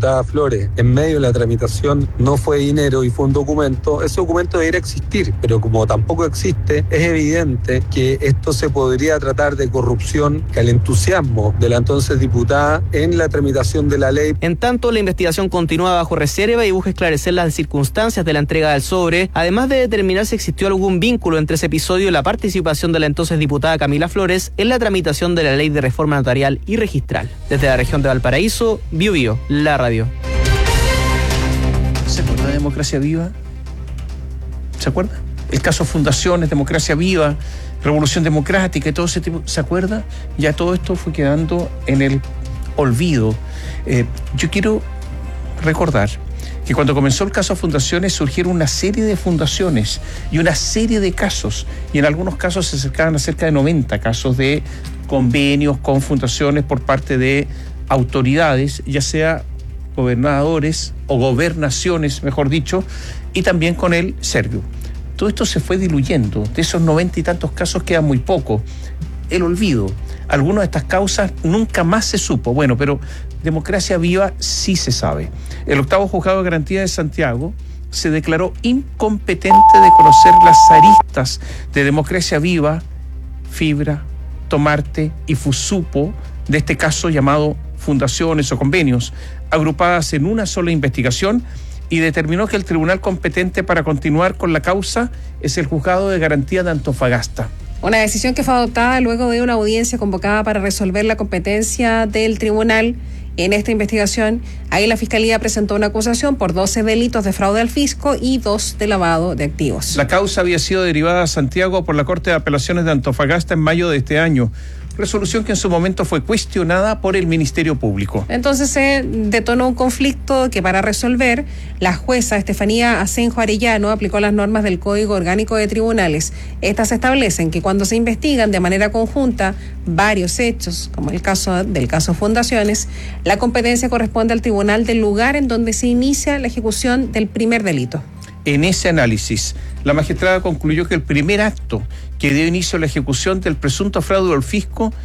diputada Flores en medio de la tramitación no fue dinero y fue un documento, ese documento debería existir, pero como tampoco existe, es evidente que esto se podría tratar de corrupción, que al entusiasmo de la entonces diputada en la tramitación de la ley. En tanto, la investigación continúa bajo reserva y busca esclarecer las circunstancias de la entrega del sobre, además de determinar si existió algún vínculo entre ese episodio y la participación de la entonces diputada Camila Flores en la tramitación de la ley de reforma notarial y registral. Desde la región de Valparaíso, Bio Bio, la radio. ¿Se acuerda de Democracia Viva? ¿Se acuerda? El caso Fundaciones, Democracia Viva, Revolución Democrática y todo ese tipo. ¿Se acuerda? Ya todo esto fue quedando en el olvido. Yo quiero recordar que cuando comenzó el caso Fundaciones surgieron una serie de fundaciones y una serie de casos, y en algunos casos se acercaban a cerca de 90 casos de convenios con fundaciones por parte de autoridades, ya sea gobernadores o gobernaciones, mejor dicho, y también con el Servio. Todo esto se fue diluyendo. De esos 90 y tantos casos queda muy poco. El olvido. Algunas de estas causas nunca más se supo. Bueno, pero Democracia Viva sí se sabe. El octavo juzgado de garantía de Santiago se declaró incompetente de conocer las aristas de Democracia Viva, Fibra, Tomarte y Fusupo, de este caso llamado fundaciones o convenios, agrupadas en una sola investigación, y determinó que el tribunal competente para continuar con la causa es el juzgado de garantía de Antofagasta. Una decisión que fue adoptada luego de una audiencia convocada para resolver la competencia del tribunal en esta investigación. Ahí la Fiscalía presentó una acusación por 12 delitos de fraude al fisco y 2 de lavado de activos. La causa había sido derivada a Santiago por la Corte de Apelaciones de Antofagasta en mayo de este año. Resolución que en su momento fue cuestionada por el Ministerio Público. Entonces se detonó un conflicto que, para resolver, la jueza Estefanía Asenjo Arellano aplicó las normas del Código Orgánico de Tribunales. Estas establecen que cuando se investigan de manera conjunta varios hechos, como el caso del caso Fundaciones, la competencia corresponde al tribunal del lugar en donde se inicia la ejecución del primer delito. En ese análisis, la magistrada concluyó que el primer acto que dio inicio a la ejecución del presunto fraude al fisco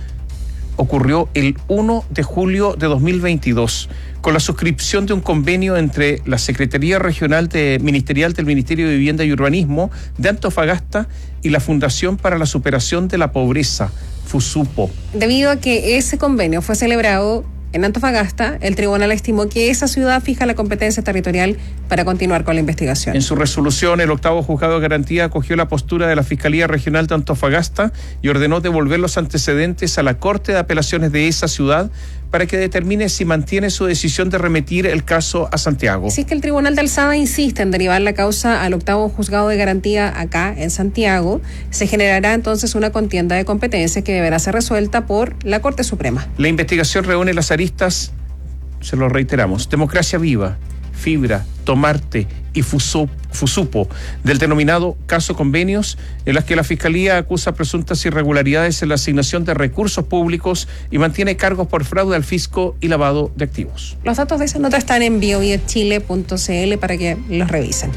ocurrió el 1 de julio de 2022, con la suscripción de un convenio entre la Secretaría Regional Ministerial del Ministerio de Vivienda y Urbanismo de Antofagasta y la Fundación para la Superación de la Pobreza, FUSUPO. Debido a que ese convenio fue celebrado en Antofagasta, el tribunal estimó que esa ciudad fija la competencia territorial para continuar con la investigación. En su resolución, el octavo juzgado de garantía acogió la postura de la Fiscalía Regional de Antofagasta y ordenó devolver los antecedentes a la Corte de Apelaciones de esa ciudad para que determine si mantiene su decisión de remitir el caso a Santiago. Si es que el Tribunal de Alzada insiste en derivar la causa al octavo juzgado de garantía acá en Santiago, se generará entonces una contienda de competencia que deberá ser resuelta por la Corte Suprema. La investigación reúne las aristas, se lo reiteramos, Democracia Viva, Fibra, Tomarte y Fusupo, del denominado caso Convenios, en las que la Fiscalía acusa presuntas irregularidades en la asignación de recursos públicos y mantiene cargos por fraude al fisco y lavado de activos. Los datos de esa nota están en biobiochile.cl para que los revisen.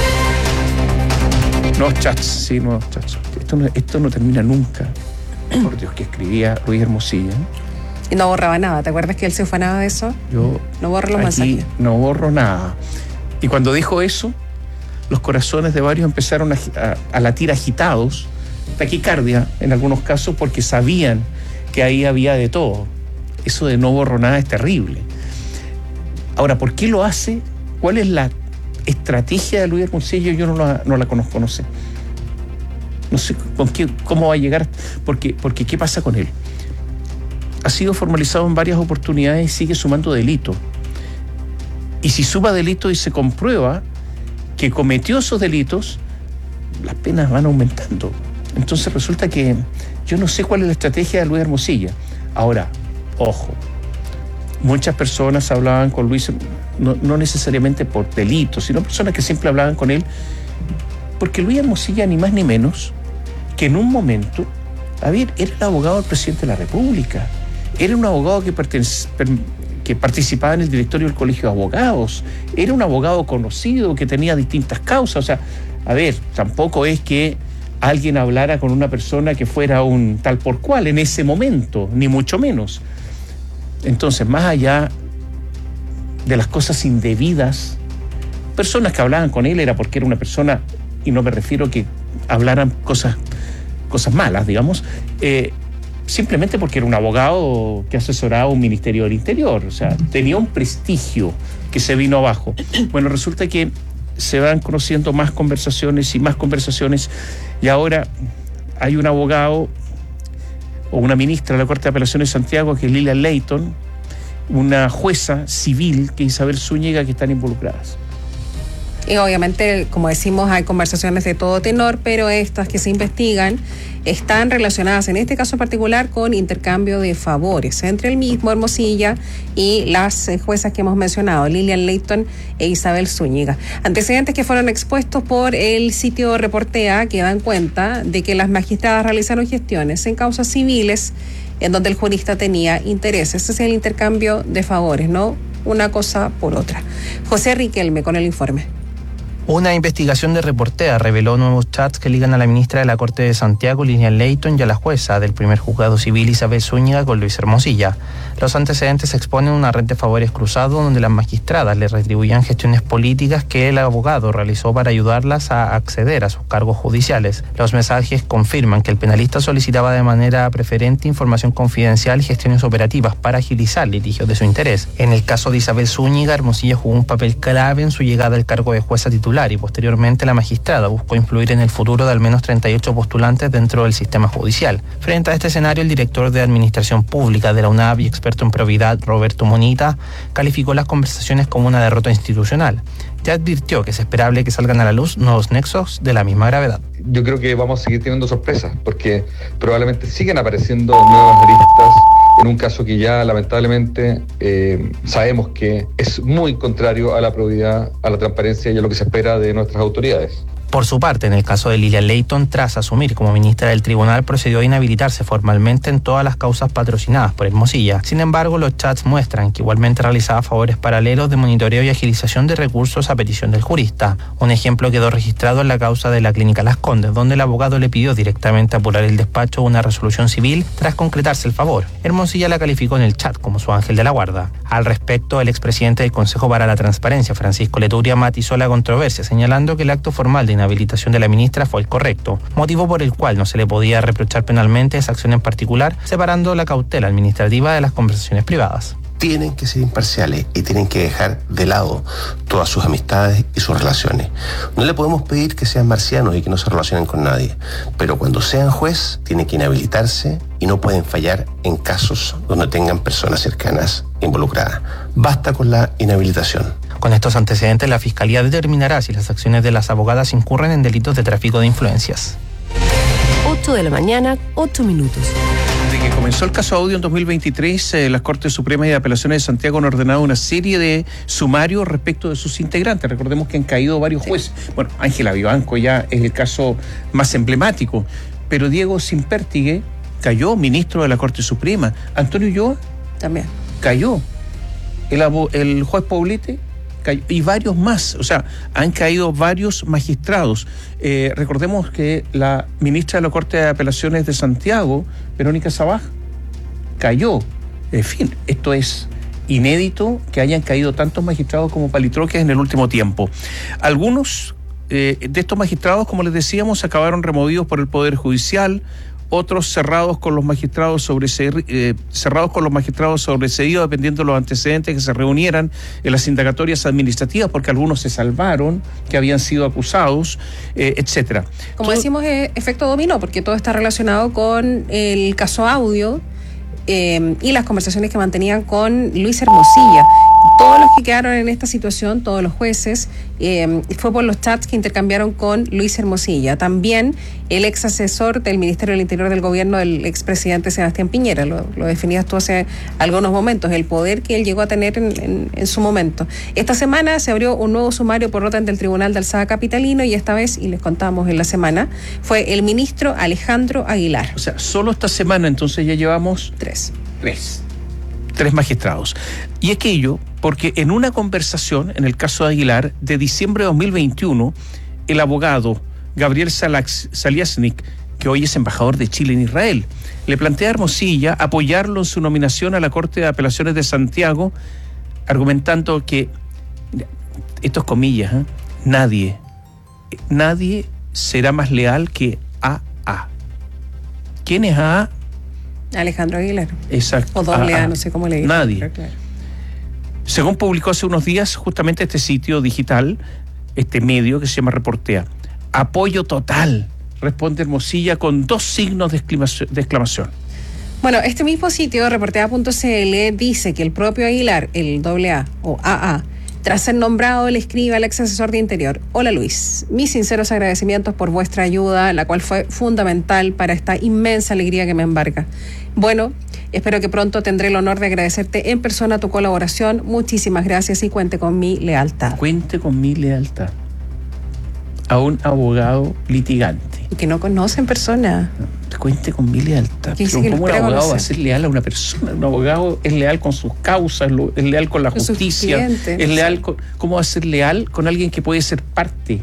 Nuevos chats, sí, nuevos chats. Esto no termina nunca. Por Dios, que escribía Ruiz Hermosilla. Y no borraba nada. ¿Te acuerdas que él se ufanaba de eso? Yo no borro los mensajes. No borro nada. Y cuando dijo eso, los corazones de varios empezaron a latir agitados, taquicardia en algunos casos, porque sabían que ahí había de todo. Eso de no borro nada es terrible. Ahora, ¿por qué lo hace? ¿Cuál es la estrategia de Luis Hermosillo? Yo no la conozco, no sé. No sé cómo va a llegar, porque ¿qué pasa con él? Ha sido formalizado en varias oportunidades y sigue sumando delitos. Y si suma delitos y se comprueba que cometió esos delitos, las penas van aumentando. Entonces resulta que yo no sé cuál es la estrategia de Luis Hermosilla. Ahora, ojo, muchas personas hablaban con Luis, no necesariamente por delitos, sino personas que siempre hablaban con él, porque Luis Hermosilla, ni más ni menos, que en un momento, era el abogado del presidente de la República. Era un abogado que participaba en el directorio del Colegio de Abogados. Era un abogado conocido que tenía distintas causas. O sea, tampoco es que alguien hablara con una persona que fuera un tal por cual en ese momento, ni mucho menos. Entonces, más allá de las cosas indebidas. Personas que hablaban con él era porque era una persona, y no me refiero a que hablaran cosas malas, digamos, simplemente porque era un abogado que asesoraba un ministerio del Interior. O sea, tenía un prestigio que se vino abajo. Bueno, resulta que se van conociendo más conversaciones, y ahora hay un abogado o una ministra de la Corte de Apelaciones de Santiago, que es Lilian Leighton, una jueza civil, que es Isabel Zúñiga, que están involucradas. Y obviamente, como decimos, hay conversaciones de todo tenor, pero estas que se investigan están relacionadas, en este caso particular, con intercambio de favores entre el mismo Hermosilla y las juezas que hemos mencionado, Lilian Leighton e Isabel Zúñiga. Antecedentes que fueron expuestos por el sitio Reportea, que dan cuenta de que las magistradas realizaron gestiones en causas civiles en donde el jurista tenía intereses. Ese es el intercambio de favores, no una cosa por otra. José Riquelme con el informe. Una investigación de Reportea reveló nuevos chats que ligan a la ministra de la Corte de Santiago, Lilian Leighton, y a la jueza del primer juzgado civil, Isabel Zúñiga, con Luis Hermosilla. Los antecedentes exponen una red de favores cruzados donde las magistradas le retribuían gestiones políticas que el abogado realizó para ayudarlas a acceder a sus cargos judiciales. Los mensajes confirman que el penalista solicitaba de manera preferente información confidencial y gestiones operativas para agilizar litigios de su interés. En el caso de Isabel Zúñiga, Hermosilla jugó un papel clave en su llegada al cargo de jueza titular, y posteriormente la magistrada buscó influir en el futuro de al menos 38 postulantes dentro del sistema judicial. Frente a este escenario, el director de Administración Pública de la UNAV y experto en probidad, Roberto Monita, calificó las conversaciones como una derrota institucional. Ya advirtió que es esperable que salgan a la luz nuevos nexos de la misma gravedad. Yo creo que vamos a seguir teniendo sorpresas, porque probablemente siguen apareciendo nuevas aristas en un caso que ya lamentablemente sabemos que es muy contrario a la probidad, a la transparencia y a lo que se espera de nuestras autoridades. Por su parte, en el caso de Lilian Leighton, tras asumir como ministra del tribunal, procedió a inhabilitarse formalmente en todas las causas patrocinadas por Hermosilla. Sin embargo, los chats muestran que igualmente realizaba favores paralelos de monitoreo y agilización de recursos a petición del jurista. Un ejemplo quedó registrado en la causa de la Clínica Las Condes, donde el abogado le pidió directamente apurar el despacho una resolución civil tras concretarse el favor. Hermosilla la calificó en el chat como su ángel de la guarda. Al respecto, el expresidente del Consejo para la Transparencia, Francisco Leturia, matizó la controversia, señalando que el acto formal de inhabilitación de la ministra fue el correcto, motivo por el cual no se le podía reprochar penalmente esa acción en particular, separando la cautela administrativa de las conversaciones privadas. Tienen que ser imparciales y tienen que dejar de lado todas sus amistades y sus relaciones. No le podemos pedir que sean marcianos y que no se relacionen con nadie, pero cuando sean juez tienen que inhabilitarse y no pueden fallar en casos donde tengan personas cercanas involucradas. Basta con la inhabilitación. Con estos antecedentes, la Fiscalía determinará si las acciones de las abogadas incurren en delitos de tráfico de influencias. 8 de la mañana, 8 minutos. Desde que comenzó el caso Audio en 2023, las Cortes Supremas y de Apelaciones de Santiago han ordenado una serie de sumarios respecto de sus integrantes. Recordemos que han caído varios jueces. Bueno, Ángela Vivanco ya es el caso más emblemático, pero Diego Simpértigue cayó, ministro de la Corte Suprema. Antonio Ulloa también cayó. El juez Poblete cayó, y varios más. O sea, han caído varios magistrados. Recordemos que la ministra de la Corte de Apelaciones de Santiago, Verónica Sabaj, cayó. En fin, esto es inédito, que hayan caído tantos magistrados como palitroques en el último tiempo. Algunos de estos magistrados, como les decíamos, acabaron removidos por el Poder Judicial, otros cerrados con los magistrados sobreseídos, dependiendo de los antecedentes que se reunieran en las indagatorias administrativas, porque algunos se salvaron, que habían sido acusados, etcétera. Como decimos, efecto dominó, porque todo está relacionado con el caso Audio y las conversaciones que mantenían con Luis Hermosilla. Todos los que quedaron en esta situación, todos los jueces, fue por los chats que intercambiaron con Luis Hermosilla. También el ex asesor del Ministerio del Interior del gobierno del expresidente Sebastián Piñera, lo definías tú hace algunos momentos, el poder que él llegó a tener en su momento. Esta semana se abrió un nuevo sumario por orden del Tribunal de Alzada Capitalino, y esta vez, y les contamos en la semana, fue el ministro Alejandro Aguilar. O sea, solo esta semana entonces ya llevamos tres magistrados. Y aquello porque en una conversación, en el caso de Aguilar, de diciembre de 2021, el abogado Gabriel Saliasnik, que hoy es embajador de Chile en Israel, le plantea a Hermosilla apoyarlo en su nominación a la Corte de Apelaciones de Santiago argumentando que, esto es comillas, nadie será más leal que AA. ¿Quién es AA? Alejandro Aguilar. Exacto. O doble A, no sé cómo le digo. Nadie. Claro. Según publicó hace unos días justamente este sitio digital, este medio que se llama Reportea, apoyo total, responde Hermosilla con 2 signos de exclamación. Bueno, este mismo sitio, reportea.cl, dice que el propio Aguilar, el AA o AA, tras ser nombrado, le escribe al ex asesor de Interior: hola Luis, mis sinceros agradecimientos por vuestra ayuda, la cual fue fundamental para esta inmensa alegría que me embarga. Bueno, espero que pronto tendré el honor de agradecerte en persona tu colaboración. Muchísimas gracias y cuente con mi lealtad. Cuente con mi lealtad. A un abogado litigante. Y que no conoce en persona. Cuente con mi lealtad. Pero ¿cómo un abogado va a ser leal a una persona? Un abogado es leal con sus causas, es leal con la justicia, es leal con... ¿Cómo va a ser leal con alguien que puede ser parte?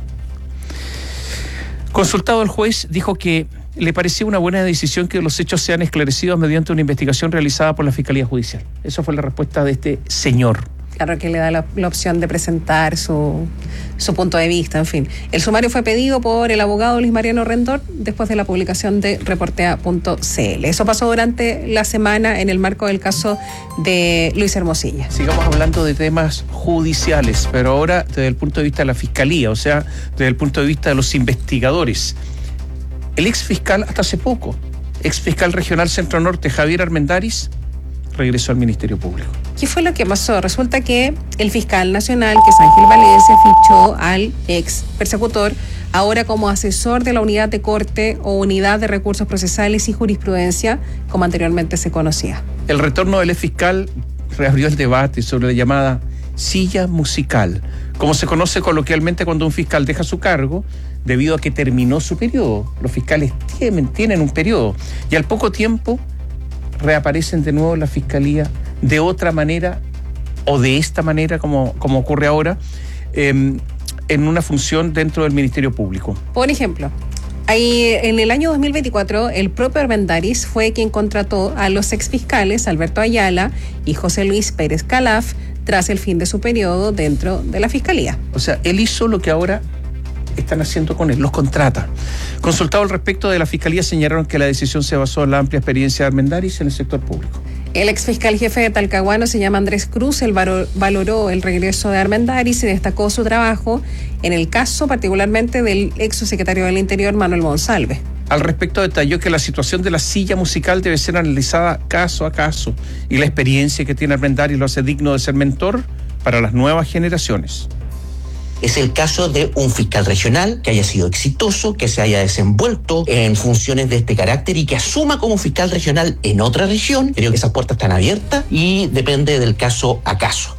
Consultado el juez, dijo que le parecía una buena decisión que los hechos sean esclarecidos mediante una investigación realizada por la Fiscalía Judicial. Esa fue la respuesta de este señor. Claro, que le da la opción de presentar su punto de vista, en fin. El sumario fue pedido por el abogado Luis Mariano Rendón después de la publicación de reportea.cl. Eso pasó durante la semana en el marco del caso de Luis Hermosilla. Sigamos hablando de temas judiciales, pero ahora desde el punto de vista de la Fiscalía, o sea, desde el punto de vista de los investigadores. El ex fiscal, hasta hace poco, ex fiscal regional Centro Norte, Javier Armendáriz, regresó al Ministerio Público. ¿Qué fue lo que pasó? Resulta que el fiscal nacional, que es Ángel Valencia, fichó al ex persecutor ahora como asesor de la unidad de corte o unidad de recursos procesales y jurisprudencia, como anteriormente se conocía. El retorno del ex fiscal reabrió el debate sobre la llamada silla musical, como se conoce coloquialmente cuando un fiscal deja su cargo debido a que terminó su periodo. Los fiscales tienen un periodo y al poco tiempo reaparecen de nuevo en la fiscalía de otra manera o de esta manera como ocurre ahora en una función dentro del Ministerio Público. Por ejemplo, ahí en el año 2024 el propio Armendáriz fue quien contrató a los exfiscales Alberto Ayala y José Luis Pérez Calaf tras el fin de su periodo dentro de la Fiscalía. O sea, él hizo lo que ahora están haciendo con él, los contrata. Consultado al respecto de la Fiscalía, señalaron que la decisión se basó en la amplia experiencia de Armendáriz en el sector público. El exfiscal jefe de Talcahuano se llama Andrés Cruz. Él valoró el regreso de Armendáriz y destacó su trabajo en el caso particularmente del ex subsecretario del Interior, Manuel Monsalve. Al respecto detalló que la situación de la silla musical debe ser analizada caso a caso y la experiencia que tiene Armendáriz lo hace digno de ser mentor para las nuevas generaciones. Es el caso de un fiscal regional que haya sido exitoso, que se haya desenvuelto en funciones de este carácter y que asuma como fiscal regional en otra región. Creo que esas puertas están abiertas y depende del caso a caso.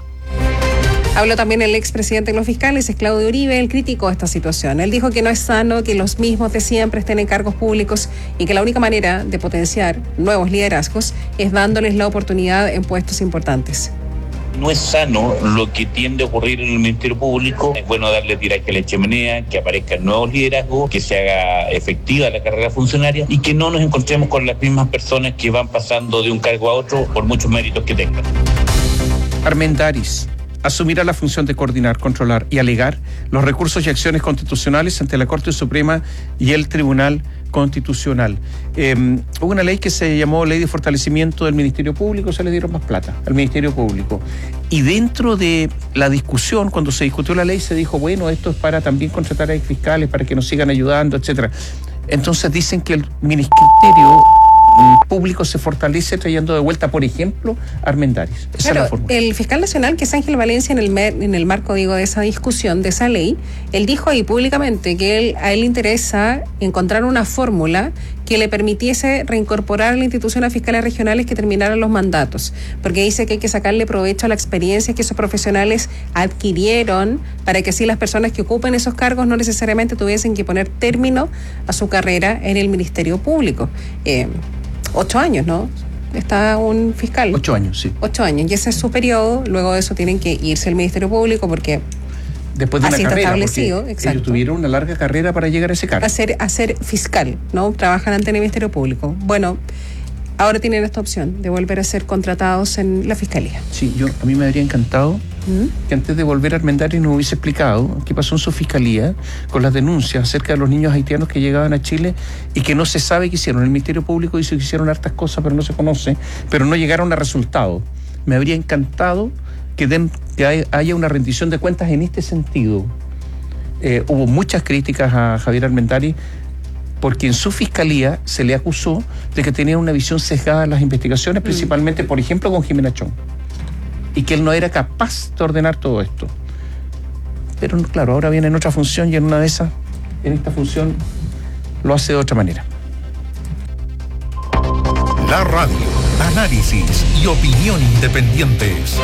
Habló también el expresidente de los fiscales, es Claudio Uribe. Él criticó esta situación. Él dijo que no es sano que los mismos de siempre estén en cargos públicos y que la única manera de potenciar nuevos liderazgos es dándoles la oportunidad en puestos importantes. No es sano lo que tiende a ocurrir en el Ministerio Público. Es bueno darle tiraje a la chimenea, que aparezcan nuevos liderazgos, que se haga efectiva la carrera funcionaria y que no nos encontremos con las mismas personas que van pasando de un cargo a otro por muchos méritos que tengan. Armendáriz asumirá la función de coordinar, controlar y alegar los recursos y acciones constitucionales ante la Corte Suprema y el Tribunal Constitucional. Hubo una ley que se llamó Ley de Fortalecimiento del Ministerio Público, se le dieron más plata al Ministerio Público. Y dentro de la discusión, cuando se discutió la ley, se dijo, bueno, esto es para también contratar a fiscales, para que nos sigan ayudando, etcétera. Entonces dicen que el Ministerio Público se fortalece trayendo de vuelta, por ejemplo, Armendáriz. Esa es la fórmula. El fiscal nacional, que es Ángel Valencia, en el marco, digo, de esa discusión, de esa ley, él dijo ahí públicamente que a él le interesa encontrar una fórmula que le permitiese reincorporar a la institución a fiscales regionales que terminaran los mandatos, porque dice que hay que sacarle provecho a la experiencia que esos profesionales adquirieron para que así las personas que ocupen esos cargos no necesariamente tuviesen que poner término a su carrera en el Ministerio Público. 8 años, ¿no? Está un fiscal. 8 años, sí. 8 años, y ese es su periodo. Luego de eso tienen que irse al Ministerio Público porque después de una carrera, establecido, porque exacto, ellos tuvieron una larga carrera para llegar a ese cargo. A ser fiscal, ¿no? Trabajan ante el Ministerio Público. Bueno, ahora tienen esta opción de volver a ser contratados en la Fiscalía. Sí, a mí me habría encantado que antes de volver a Armendáriz nos hubiese explicado qué pasó en su Fiscalía con las denuncias acerca de los niños haitianos que llegaban a Chile y que no se sabe qué hicieron. El Ministerio Público dice que hicieron hartas cosas, pero no se conoce, pero no llegaron a resultados. Me habría encantado que haya una rendición de cuentas en este sentido. Hubo muchas críticas a Javier Armendáriz porque en su Fiscalía se le acusó de que tenía una visión sesgada en las investigaciones, principalmente, por ejemplo, con Jimena Chong, y que él no era capaz de ordenar todo esto. Pero claro, ahora viene en otra función y en una de esas, en esta función, lo hace de otra manera. La radio, análisis y opinión independientes.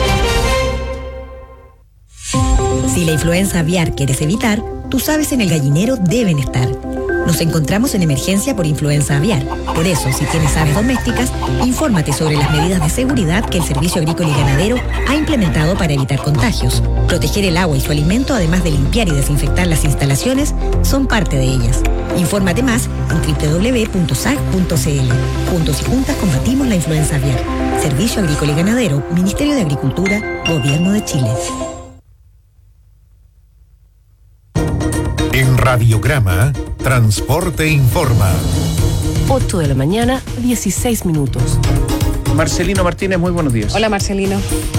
Si la influenza aviar quieres evitar, tus aves en el gallinero deben estar. Nos encontramos en emergencia por influenza aviar. Por eso, si tienes aves domésticas, infórmate sobre las medidas de seguridad que el Servicio Agrícola y Ganadero ha implementado para evitar contagios. Proteger el agua y su alimento, además de limpiar y desinfectar las instalaciones, son parte de ellas. Infórmate más en www.sag.cl. Juntos y juntas combatimos la influenza aviar. Servicio Agrícola y Ganadero, Ministerio de Agricultura, Gobierno de Chile. En Radiograma, Transporte Informa. 8 de la mañana, 16 minutos. Marcelino Martínez, muy buenos días. Hola, Marcelino.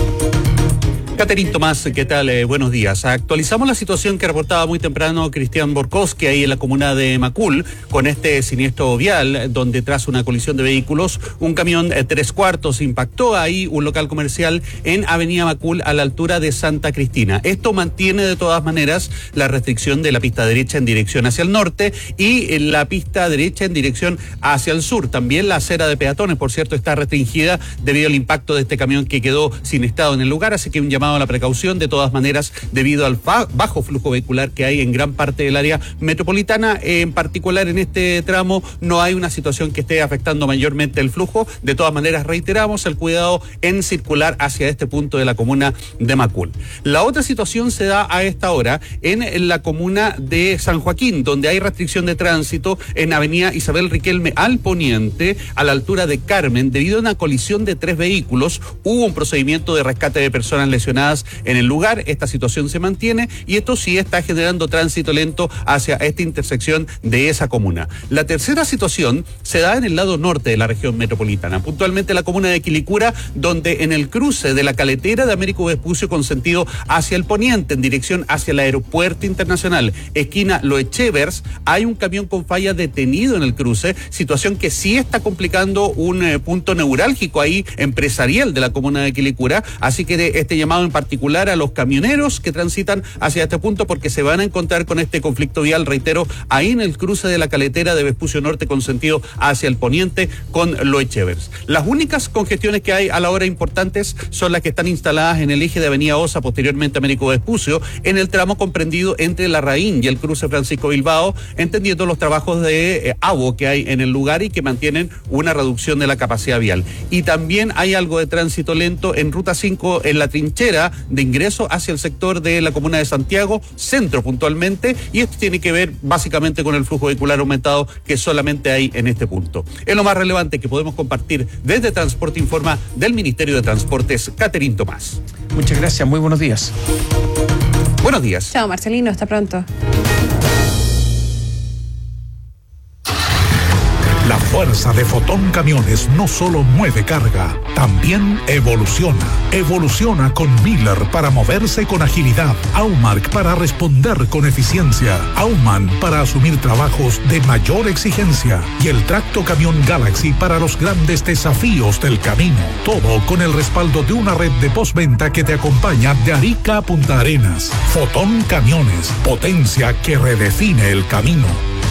Catherine Tomás, ¿qué tal? Buenos días. Actualizamos la situación que reportaba muy temprano Cristian Borkowski ahí en la comuna de Macul, con este siniestro vial, donde tras una colisión de vehículos, un camión 3/4 impactó ahí un local comercial en Avenida Macul a la altura de Santa Cristina. Esto mantiene de todas maneras la restricción de la pista derecha en dirección hacia el norte y la pista derecha en dirección hacia el sur. También la acera de peatones, por cierto, está restringida debido al impacto de este camión que quedó sin estado en el lugar, así que un llamado a la precaución de todas maneras debido al bajo flujo vehicular que hay en gran parte del área metropolitana. En particular en este tramo no hay una situación que esté afectando mayormente el flujo. De todas maneras reiteramos el cuidado en circular hacia este punto de la comuna de Macul. La otra situación se da a esta hora en la comuna de San Joaquín, donde hay restricción de tránsito en Avenida Isabel Riquelme al poniente, a la altura de Carmen, debido a una colisión de 3 vehículos. Hubo un procedimiento de rescate de personas lesionadas en el lugar. Esta situación se mantiene y esto sí está generando tránsito lento hacia esta intersección de esa comuna. La tercera situación se da en el lado norte de la región metropolitana, puntualmente la comuna de Quilicura, donde en el cruce de la caletera de Américo Vespucio con sentido hacia el poniente en dirección hacia el aeropuerto internacional, esquina Loechevers, hay un camión con falla detenido en el cruce, situación que sí está complicando un punto neurálgico ahí empresarial de la comuna de Quilicura, así que este llamado en particular a los camioneros que transitan hacia este punto porque se van a encontrar con este conflicto vial, reitero, ahí en el cruce de la caletera de Vespucio Norte con sentido hacia el poniente con Loechevers. Las únicas congestiones que hay a la hora importantes son las que están instaladas en el eje de Avenida Osa, posteriormente Américo Vespucio, en el tramo comprendido entre La Raín y el cruce Francisco Bilbao, entendiendo los trabajos de agua que hay en el lugar y que mantienen una reducción de la capacidad vial. Y también hay algo de tránsito lento en Ruta 5 en la trinchera de ingreso hacia el sector de la comuna de Santiago, centro puntualmente, y esto tiene que ver básicamente con el flujo vehicular aumentado que solamente hay en este punto. Es lo más relevante que podemos compartir desde Transporte Informa del Ministerio de Transportes, Catherine Tomás. Muchas gracias, muy buenos días. Buenos días. Chao, Marcelino, hasta pronto. La fuerza de Fotón Camiones no solo mueve carga, también evoluciona. Evoluciona con Miller para moverse con agilidad, Aumark para responder con eficiencia, Aumann para asumir trabajos de mayor exigencia y el Tracto Camión Galaxy para los grandes desafíos del camino. Todo con el respaldo de una red de postventa que te acompaña de Arica a Punta Arenas. Fotón Camiones, potencia que redefine el camino.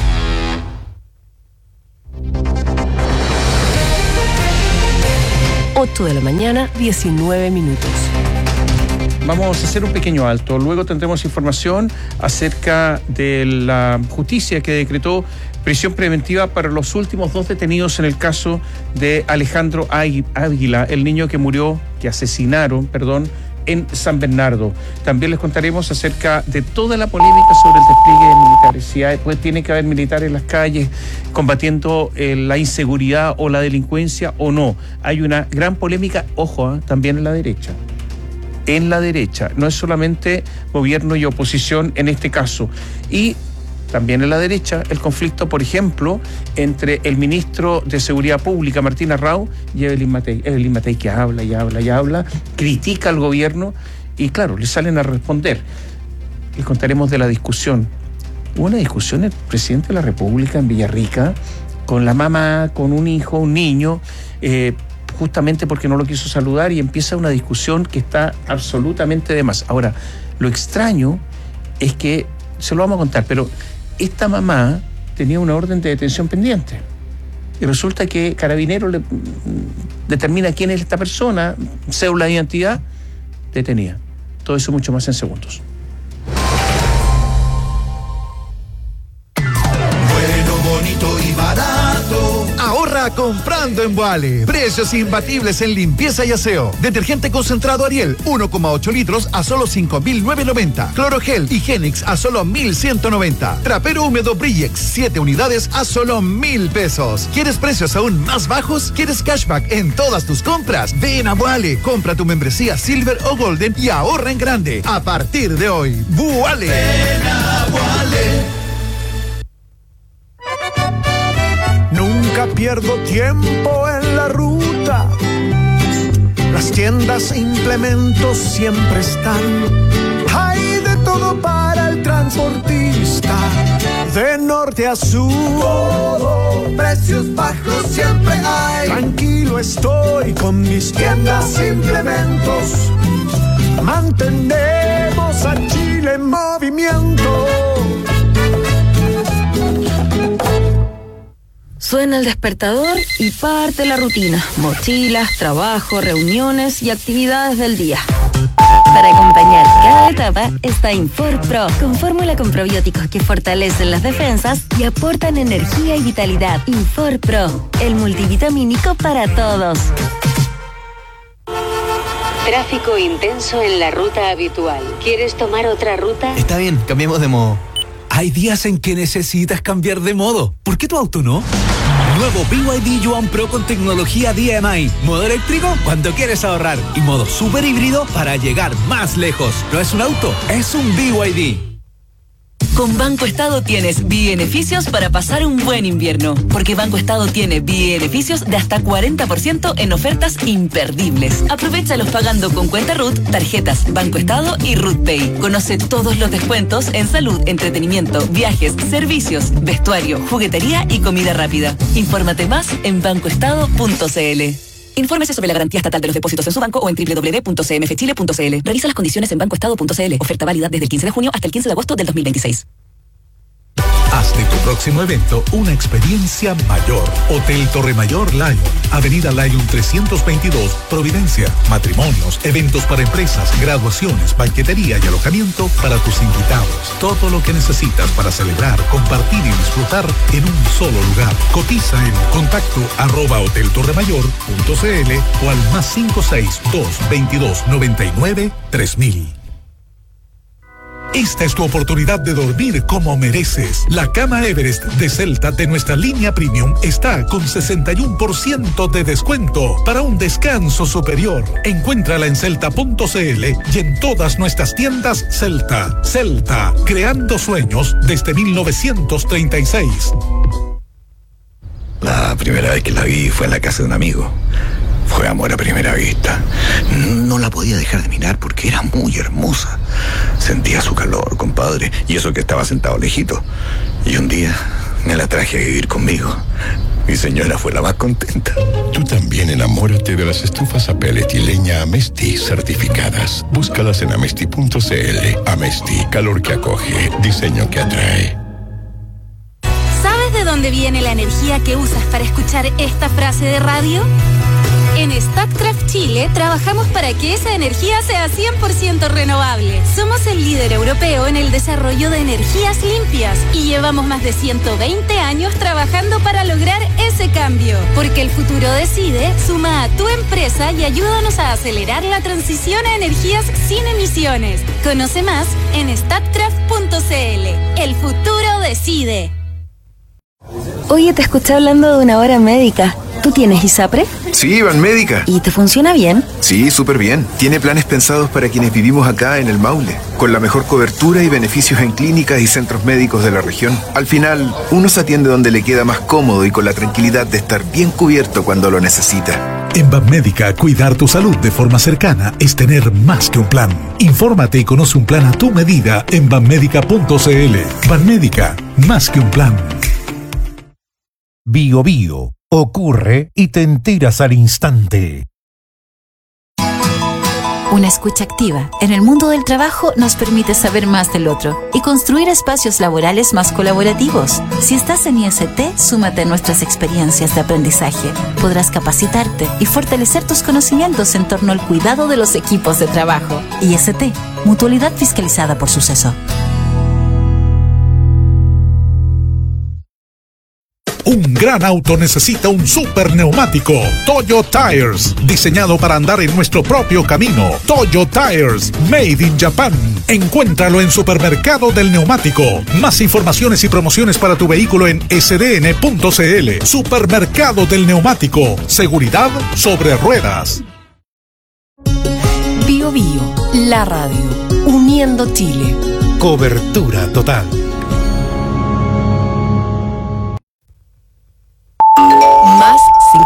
8 de la mañana, 19 minutos. Vamos a hacer un pequeño alto. Luego tendremos información acerca de la justicia que decretó prisión preventiva para los últimos 2 detenidos en el caso de Alejandro Águila, el niño que murió, que asesinaron, en San Bernardo. También les contaremos acerca de toda la polémica sobre el despliegue de militares. Si pues tiene que haber militares en las calles combatiendo la inseguridad o la delincuencia o no. Hay una gran polémica, ojo, también en la derecha. En la derecha, no es solamente gobierno y oposición en este caso. Y también en la derecha, el conflicto, por ejemplo, entre el ministro de Seguridad Pública, Martín Arrau, y Evelyn Matei. Evelyn Matei que habla, critica al gobierno y, claro, le salen a responder. Les contaremos de la discusión. Hubo una discusión el presidente de la República en Villarrica con la mamá, con un hijo, un niño, justamente porque no lo quiso saludar, y empieza una discusión que está absolutamente de más. Ahora, lo extraño es que, se lo vamos a contar, pero esta mamá tenía una orden de detención pendiente y resulta que Carabineros determina quién es esta persona, cédula de identidad, detenida. Todo eso mucho más en segundos. Bonito y barato. Ahorra comprando en Boale. Precios imbatibles en limpieza y aseo. Detergente concentrado Ariel, 1,8 litros a solo 5.990. Clorogel Higienix a solo 1.190. Trapero húmedo Brillex, 7 unidades a solo 1.000 pesos. ¿Quieres precios aún más bajos? ¿Quieres cashback en todas tus compras? Ven a Boale. Compra tu membresía Silver o Golden y ahorra en grande. A partir de hoy, Boale. Ven a Boale. Nunca pierdo tiempo en la ruta. Las tiendas e implementos siempre están. Hay de todo para el transportista. De norte a sur, todo, precios bajos siempre hay. Tranquilo estoy con mis tiendas e implementos. Mantenemos a Chile en movimiento. Suena el despertador y parte la rutina. Mochilas, trabajo, reuniones y actividades del día. Para acompañar cada etapa está Infor Pro, con fórmula con probióticos que fortalecen las defensas y aportan energía y vitalidad. Infor Pro, el multivitamínico para todos. Tráfico intenso en la ruta habitual. ¿Quieres tomar otra ruta? Está bien, cambiemos de modo. Hay días en que necesitas cambiar de modo. ¿Por qué tu auto no? Nuevo BYD Yuan Pro con tecnología DMI. Modo eléctrico cuando quieres ahorrar. Y modo super híbrido para llegar más lejos. No es un auto, es un BYD. Con Banco Estado tienes beneficios para pasar un buen invierno. Porque Banco Estado tiene beneficios de hasta 40% en ofertas imperdibles. Aprovéchalos pagando con cuenta RUT, tarjetas Banco Estado y RUT Pay. Conoce todos los descuentos en salud, entretenimiento, viajes, servicios, vestuario, juguetería y comida rápida. Infórmate más en bancoestado.cl. Infórmese sobre la garantía estatal de los depósitos en su banco o en www.cmfchile.cl. Revisa las condiciones en bancoestado.cl. Oferta válida desde el 15 de junio hasta el 15 de agosto del 2026. Haz de tu próximo evento una experiencia mayor. Hotel Torre Mayor Lyon, Avenida Lyon 322, Providencia. Matrimonios, eventos para empresas, graduaciones, banquetería y alojamiento para tus invitados. Todo lo que necesitas para celebrar, compartir y disfrutar en un solo lugar. Cotiza en contacto@hoteltorremayor.cl o al +562 22 99 3000. Esta es tu oportunidad de dormir como mereces. La cama Everest de Celta de nuestra línea premium está con 61% de descuento para un descanso superior. Encuéntrala en celta.cl y en todas nuestras tiendas Celta. Celta, creando sueños desde 1936. La primera vez que la vi fue en la casa de un amigo. Fue amor a primera vista. No la podía dejar de mirar porque era muy hermosa. Sentía su calor, compadre, y eso que estaba sentado lejito. Y un día me la traje a vivir conmigo. Mi señora fue la más contenta. Tú también enamórate de las estufas a pellet y leña Amesti certificadas. Búscalas en amesti.cl. Amesti, calor que acoge, diseño que atrae. ¿Sabes de dónde viene la energía que usas para escuchar esta frase de radio? En Statkraft Chile trabajamos para que esa energía sea 100% renovable. Somos el líder europeo en el desarrollo de energías limpias y llevamos más de 120 años trabajando para lograr ese cambio. Porque el futuro decide, suma a tu empresa y ayúdanos a acelerar la transición a energías sin emisiones. Conoce más en statkraft.cl. El futuro decide. Oye, te escuché hablando de una hora médica. ¿Tú tienes ISAPRE? Sí, Banmédica. ¿Y te funciona bien? Sí, súper bien. Tiene planes pensados para quienes vivimos acá en el Maule, con la mejor cobertura y beneficios en clínicas y centros médicos de la región. Al final, uno se atiende donde le queda más cómodo y con la tranquilidad de estar bien cubierto cuando lo necesita. En Banmédica, cuidar tu salud de forma cercana es tener más que un plan. Infórmate y conoce un plan a tu medida en banmédica.cl. Banmédica, más que un plan. Bio Bio. Ocurre y te enteras al instante. Una escucha activa en el mundo del trabajo nos permite saber más del otro y construir espacios laborales más colaborativos. Si estás en IST, súmate a nuestras experiencias de aprendizaje. Podrás capacitarte y fortalecer tus conocimientos en torno al cuidado de los equipos de trabajo. IST, Mutualidad fiscalizada por Suceso. Un gran auto necesita un super neumático. Toyo Tires, diseñado para andar en nuestro propio camino. Toyo Tires, made in Japan. Encuéntralo en Supermercado del Neumático. Más informaciones y promociones para tu vehículo en sdn.cl. Supermercado del Neumático. Seguridad sobre ruedas. Bio Bio, la radio, uniendo Chile. Cobertura total. Más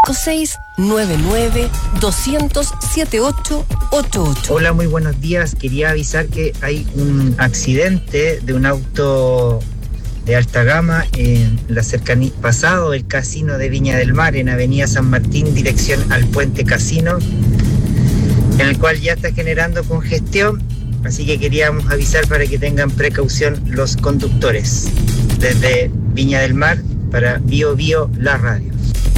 5699-200-7888. Hola, muy buenos días. Quería avisar que hay un accidente de un auto de alta gama en la cercanía, pasado el casino de Viña del Mar, en Avenida San Martín, dirección al Puente Casino, en el cual ya está generando congestión, así que queríamos avisar para que tengan precaución los conductores. Desde Viña del Mar para Bio Bio, la radio.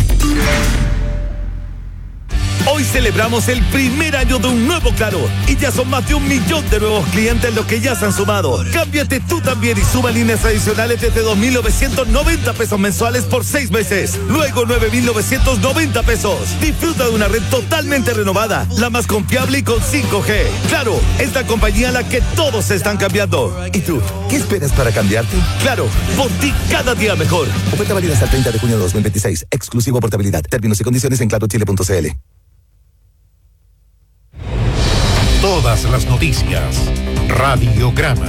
Hoy celebramos el primer año de un nuevo Claro y ya son más de 1 millón de nuevos clientes los que ya se han sumado. Cámbiate tú también y suma líneas adicionales desde 2.990 pesos mensuales por 6 meses. Luego 9.990 pesos. Disfruta de una red totalmente renovada, la más confiable y con 5G. Claro, es la compañía a la que todos se están cambiando. ¿Y tú? ¿Qué esperas para cambiarte? Claro, por ti cada día mejor. Oferta válida hasta el 30 de junio de 2026. Exclusivo portabilidad. Términos y condiciones en clarochile.cl. Todas las noticias. Radiograma.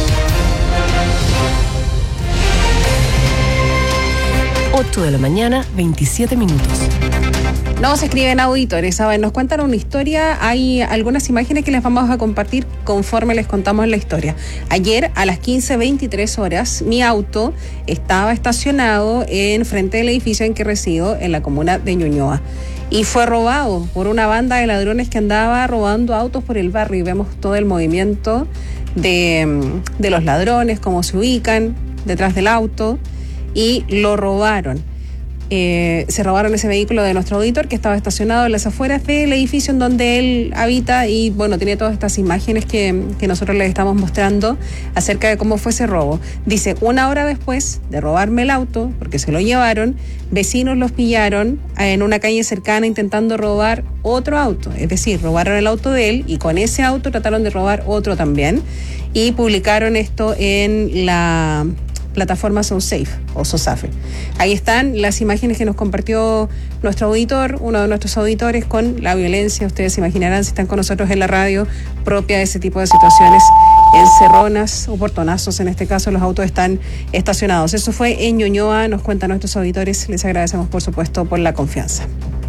Ocho de la mañana, 27 minutos. Nos escriben auditores, ¿saben? Nos cuentan una historia, hay algunas imágenes que les vamos a compartir conforme les contamos la historia. Ayer a las 15:23 horas, mi auto estaba estacionado en frente del edificio en que resido, en la comuna de Ñuñoa, y fue robado por una banda de ladrones que andaba robando autos por el barrio, y vemos todo el movimiento de los ladrones, cómo se ubican detrás del auto, y lo robaron. Se robaron ese vehículo de nuestro auditor que estaba estacionado en las afueras del edificio en donde él habita, y bueno, tiene todas estas imágenes que nosotros les estamos mostrando acerca de cómo fue ese robo. Dice, 1 hora después de robarme el auto, porque se lo llevaron, vecinos los pillaron en una calle cercana intentando robar otro auto, es decir, robaron el auto de él y con ese auto trataron de robar otro también, y publicaron esto en la plataforma SoSafe o SoSafe. Ahí están las imágenes que nos compartió nuestro auditor, uno de nuestros auditores, con la violencia, ustedes se imaginarán si están con nosotros en la radio, propia de ese tipo de situaciones, encerronas o portonazos, en este caso los autos están estacionados. Eso fue en Ñuñoa, nos cuentan nuestros auditores, les agradecemos por supuesto por la confianza.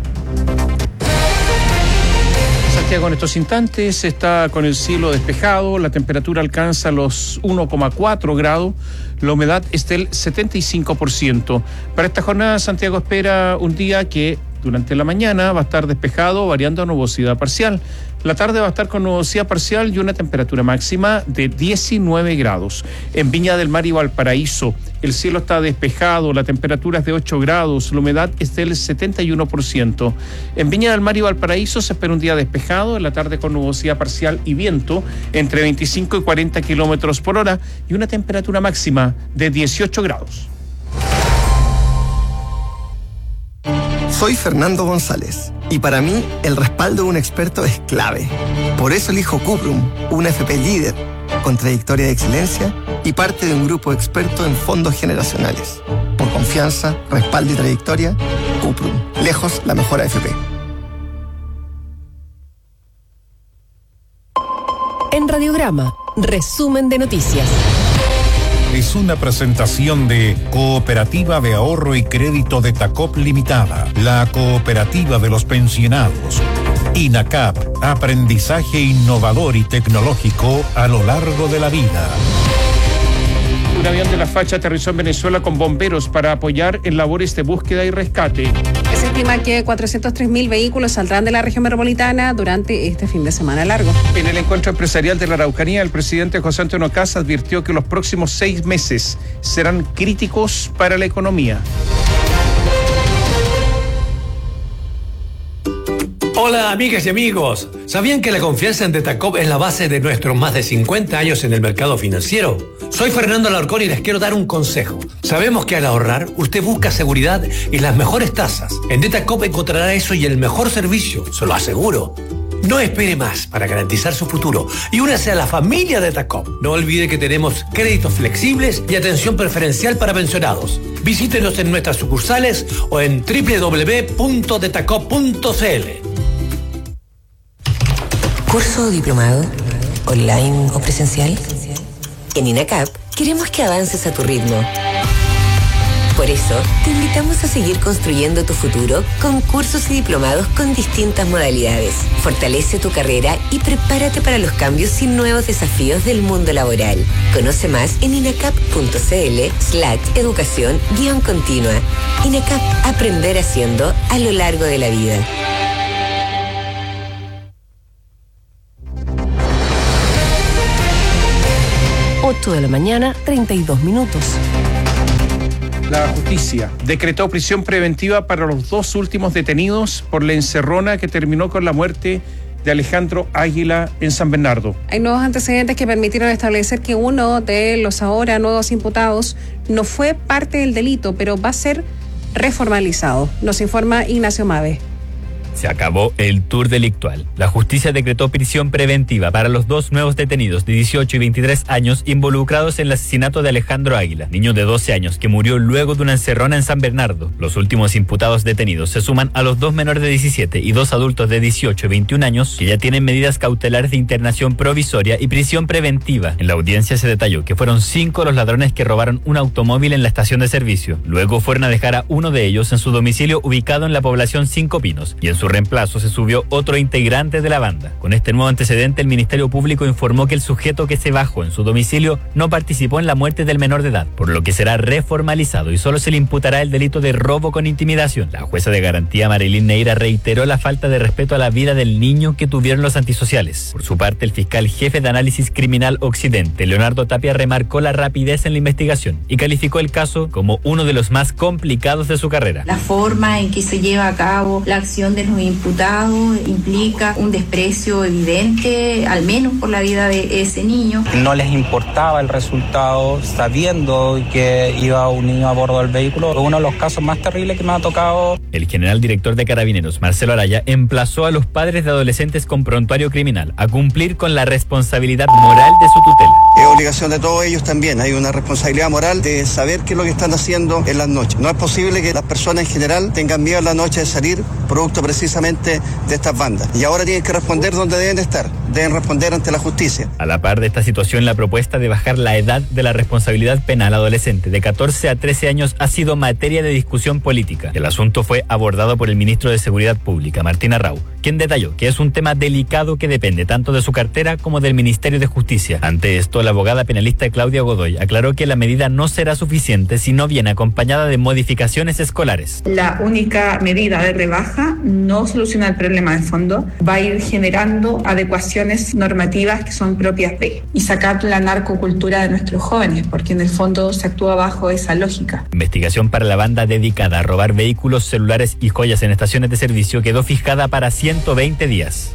Santiago en estos instantes está con el cielo despejado, la temperatura alcanza los 1,4 grados, la humedad es del 75%. Para esta jornada, Santiago espera un día que durante la mañana va a estar despejado, variando a nubosidad parcial, La tarde va a estar con nubosidad parcial y una temperatura máxima de 19 grados. En Viña del Mar y Valparaíso, el cielo está despejado, la temperatura es de 8 grados, la humedad es del 71%. En Viña del Mar y Valparaíso se espera un día despejado, en la tarde con nubosidad parcial y viento entre 25 y 40 kilómetros por hora y una temperatura máxima de 18 grados. Soy Fernando González y para mí el respaldo de un experto es clave. Por eso elijo Cuprum, una FP líder, con trayectoria de excelencia y parte de un grupo experto en fondos generacionales. Por confianza, respaldo y trayectoria, Cuprum, lejos la mejor AFP. En Radiograma, resumen de noticias. Es una presentación de Cooperativa de Ahorro y Crédito de Tacop Limitada, la cooperativa de los pensionados. INACAP, aprendizaje innovador y tecnológico a lo largo de la vida. Un avión de la Facha aterrizó en Venezuela con bomberos para apoyar en labores de búsqueda y rescate. Se estima que 403.000 vehículos saldrán de la región metropolitana durante este fin de semana largo. En el encuentro empresarial de la Araucanía, el presidente José Antonio Kast advirtió que los próximos 6 meses serán críticos para la economía. Hola amigas y amigos, ¿sabían que la confianza en Detacop es la base de nuestros más de 50 años en el mercado financiero? Soy Fernando Alarcón y les quiero dar un consejo. Sabemos que al ahorrar, usted busca seguridad y las mejores tasas. En Detacop encontrará eso y el mejor servicio, se lo aseguro. No espere más para garantizar su futuro y únase a la familia Detacop. No olvide que tenemos créditos flexibles y atención preferencial para pensionados. Visítenos en nuestras sucursales o en www.detacop.cl. ¿Curso o diplomado? ¿Online o presencial? En INACAP queremos que avances a tu ritmo. Por eso, te invitamos a seguir construyendo tu futuro con cursos y diplomados con distintas modalidades. Fortalece tu carrera y prepárate para los cambios y nuevos desafíos del mundo laboral. Conoce más en inacap.cl/educación-continua. INACAP, aprender haciendo a lo largo de la vida. 8 de la mañana, 32 minutos. La justicia decretó prisión preventiva para los 2 últimos detenidos por la encerrona que terminó con la muerte de Alejandro Águila en San Bernardo. Hay nuevos antecedentes que permitieron establecer que uno de los ahora nuevos imputados no fue parte del delito, pero va a ser reformalizado. Nos informa Ignacio Mave. Se acabó el tour delictual. La justicia decretó prisión preventiva para los 2 nuevos detenidos de 18 y 23 años involucrados en el asesinato de Alejandro Águila, niño de 12 años que murió luego de una encerrona en San Bernardo. Los últimos imputados detenidos se suman a los 2 menores de 17 y 2 adultos de 18 y 21 años que ya tienen medidas cautelares de internación provisoria y prisión preventiva. En la audiencia se detalló que fueron 5 los ladrones que robaron un automóvil en la estación de servicio. Luego fueron a dejar a uno de ellos en su domicilio ubicado en la población Cinco Pinos y en su reemplazo se subió otro integrante de la banda. Con este nuevo antecedente, el Ministerio Público informó que el sujeto que se bajó en su domicilio no participó en la muerte del menor de edad, por lo que será reformalizado y solo se le imputará el delito de robo con intimidación. La jueza de garantía Marilyn Neira reiteró la falta de respeto a la vida del niño que tuvieron los antisociales. Por su parte, el fiscal jefe de análisis criminal Occidente, Leonardo Tapia, remarcó la rapidez en la investigación y calificó el caso como uno de los más complicados de su carrera. La forma en que se lleva a cabo la acción de los imputados implica un desprecio evidente, al menos por la vida de ese niño. No les importaba el resultado, sabiendo que iba un niño a bordo del vehículo. Uno de los casos más terribles que me ha tocado. El general director de Carabineros, Marcelo Araya, emplazó a los padres de adolescentes con prontuario criminal a cumplir con la responsabilidad moral de su tutela. Es obligación de todos ellos también. Hay una responsabilidad moral de saber qué es lo que están haciendo en las noches. No es posible que las personas en general tengan miedo en la noche de salir, producto precisamente de estas bandas. Y ahora tienen que responder donde deben estar, deben responder ante la justicia. A la par de esta situación, la propuesta de bajar la edad de la responsabilidad penal adolescente de 14 a 13 años ha sido materia de discusión política. El asunto fue abordado por el ministro de Seguridad Pública, Martín Arrau, quien detalló que es un tema delicado que depende tanto de su cartera como del Ministerio de Justicia. Ante esto, la abogada penalista Claudia Godoy aclaró que la medida no será suficiente si no viene acompañada de modificaciones escolares. La única medida de rebaja no soluciona el problema de fondo, va a ir generando adecuaciones normativas que son propias de, y sacar la narcocultura de nuestros jóvenes, porque en el fondo se actúa bajo esa lógica. Investigación para la banda dedicada a robar vehículos, celulares y joyas en estaciones de servicio quedó fijada para 120 días.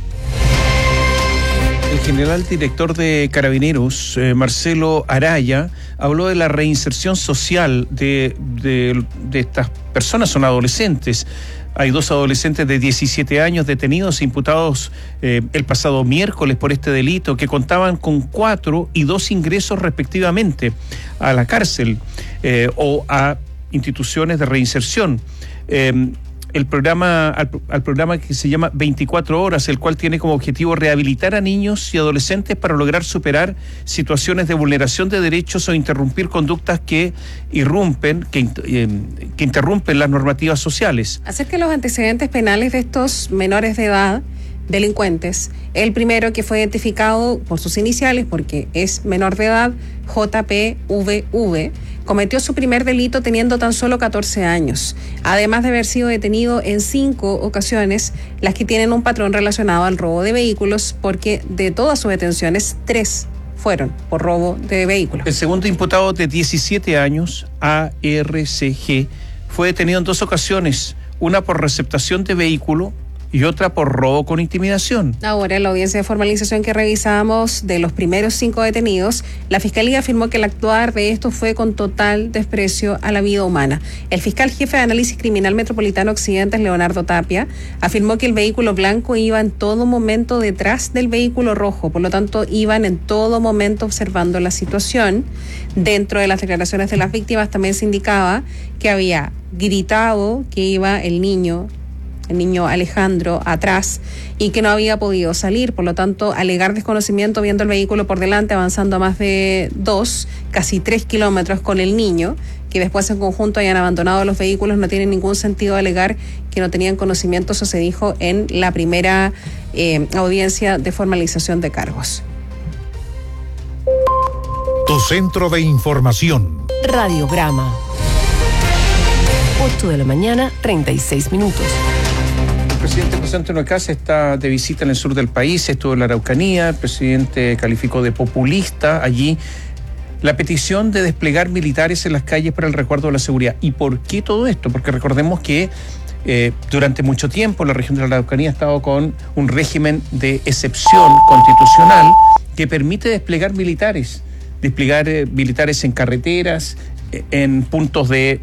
El general director de Carabineros, Marcelo Araya, habló de la reinserción social de estas personas, son adolescentes. Hay 2 adolescentes de 17 años detenidos e imputados el pasado miércoles por este delito, que contaban con 4 y 2 ingresos respectivamente a la cárcel o a instituciones de reinserción. Al programa que se llama 24 horas, el cual tiene como objetivo rehabilitar a niños y adolescentes para lograr superar situaciones de vulneración de derechos o interrumpir conductas que interrumpen las normativas sociales. Acerca de los antecedentes penales de estos menores de edad, delincuentes, el primero que fue identificado por sus iniciales, porque es menor de edad, JPVV, cometió su primer delito teniendo tan solo 14 años, además de haber sido detenido en 5 ocasiones, las que tienen un patrón relacionado al robo de vehículos, porque de todas sus detenciones, 3 fueron por robo de vehículos. El segundo imputado, de 17 años, ARCG, fue detenido en 2 ocasiones, una por receptación de vehículo y otra por robo con intimidación. Ahora, en la audiencia de formalización que revisamos de los primeros 5 detenidos, la Fiscalía afirmó que el actuar de estos fue con total desprecio a la vida humana. El fiscal jefe de Análisis Criminal Metropolitano Occidentes, Leonardo Tapia, afirmó que el vehículo blanco iba en todo momento detrás del vehículo rojo, por lo tanto iban en todo momento observando la situación. Dentro de las declaraciones de las víctimas también se indicaba que había gritado que iba el niño Alejandro atrás y que no había podido salir, por lo tanto alegar desconocimiento viendo el vehículo por delante avanzando a más de 2, casi 3 kilómetros con el niño, que después en conjunto hayan abandonado los vehículos, no tiene ningún sentido alegar que no tenían conocimiento. Eso se dijo en la primera audiencia de formalización de cargos. Tu centro de información. Radiograma. 8 de la mañana, 36 minutos. El presidente José Antonio Kast está de visita en el sur del país, estuvo en la Araucanía. El presidente calificó de populista allí la petición de desplegar militares en las calles para el resguardo de la seguridad. ¿Y por qué todo esto? Porque recordemos que durante mucho tiempo la región de la Araucanía ha estado con un régimen de excepción constitucional que permite desplegar militares en carreteras, en puntos de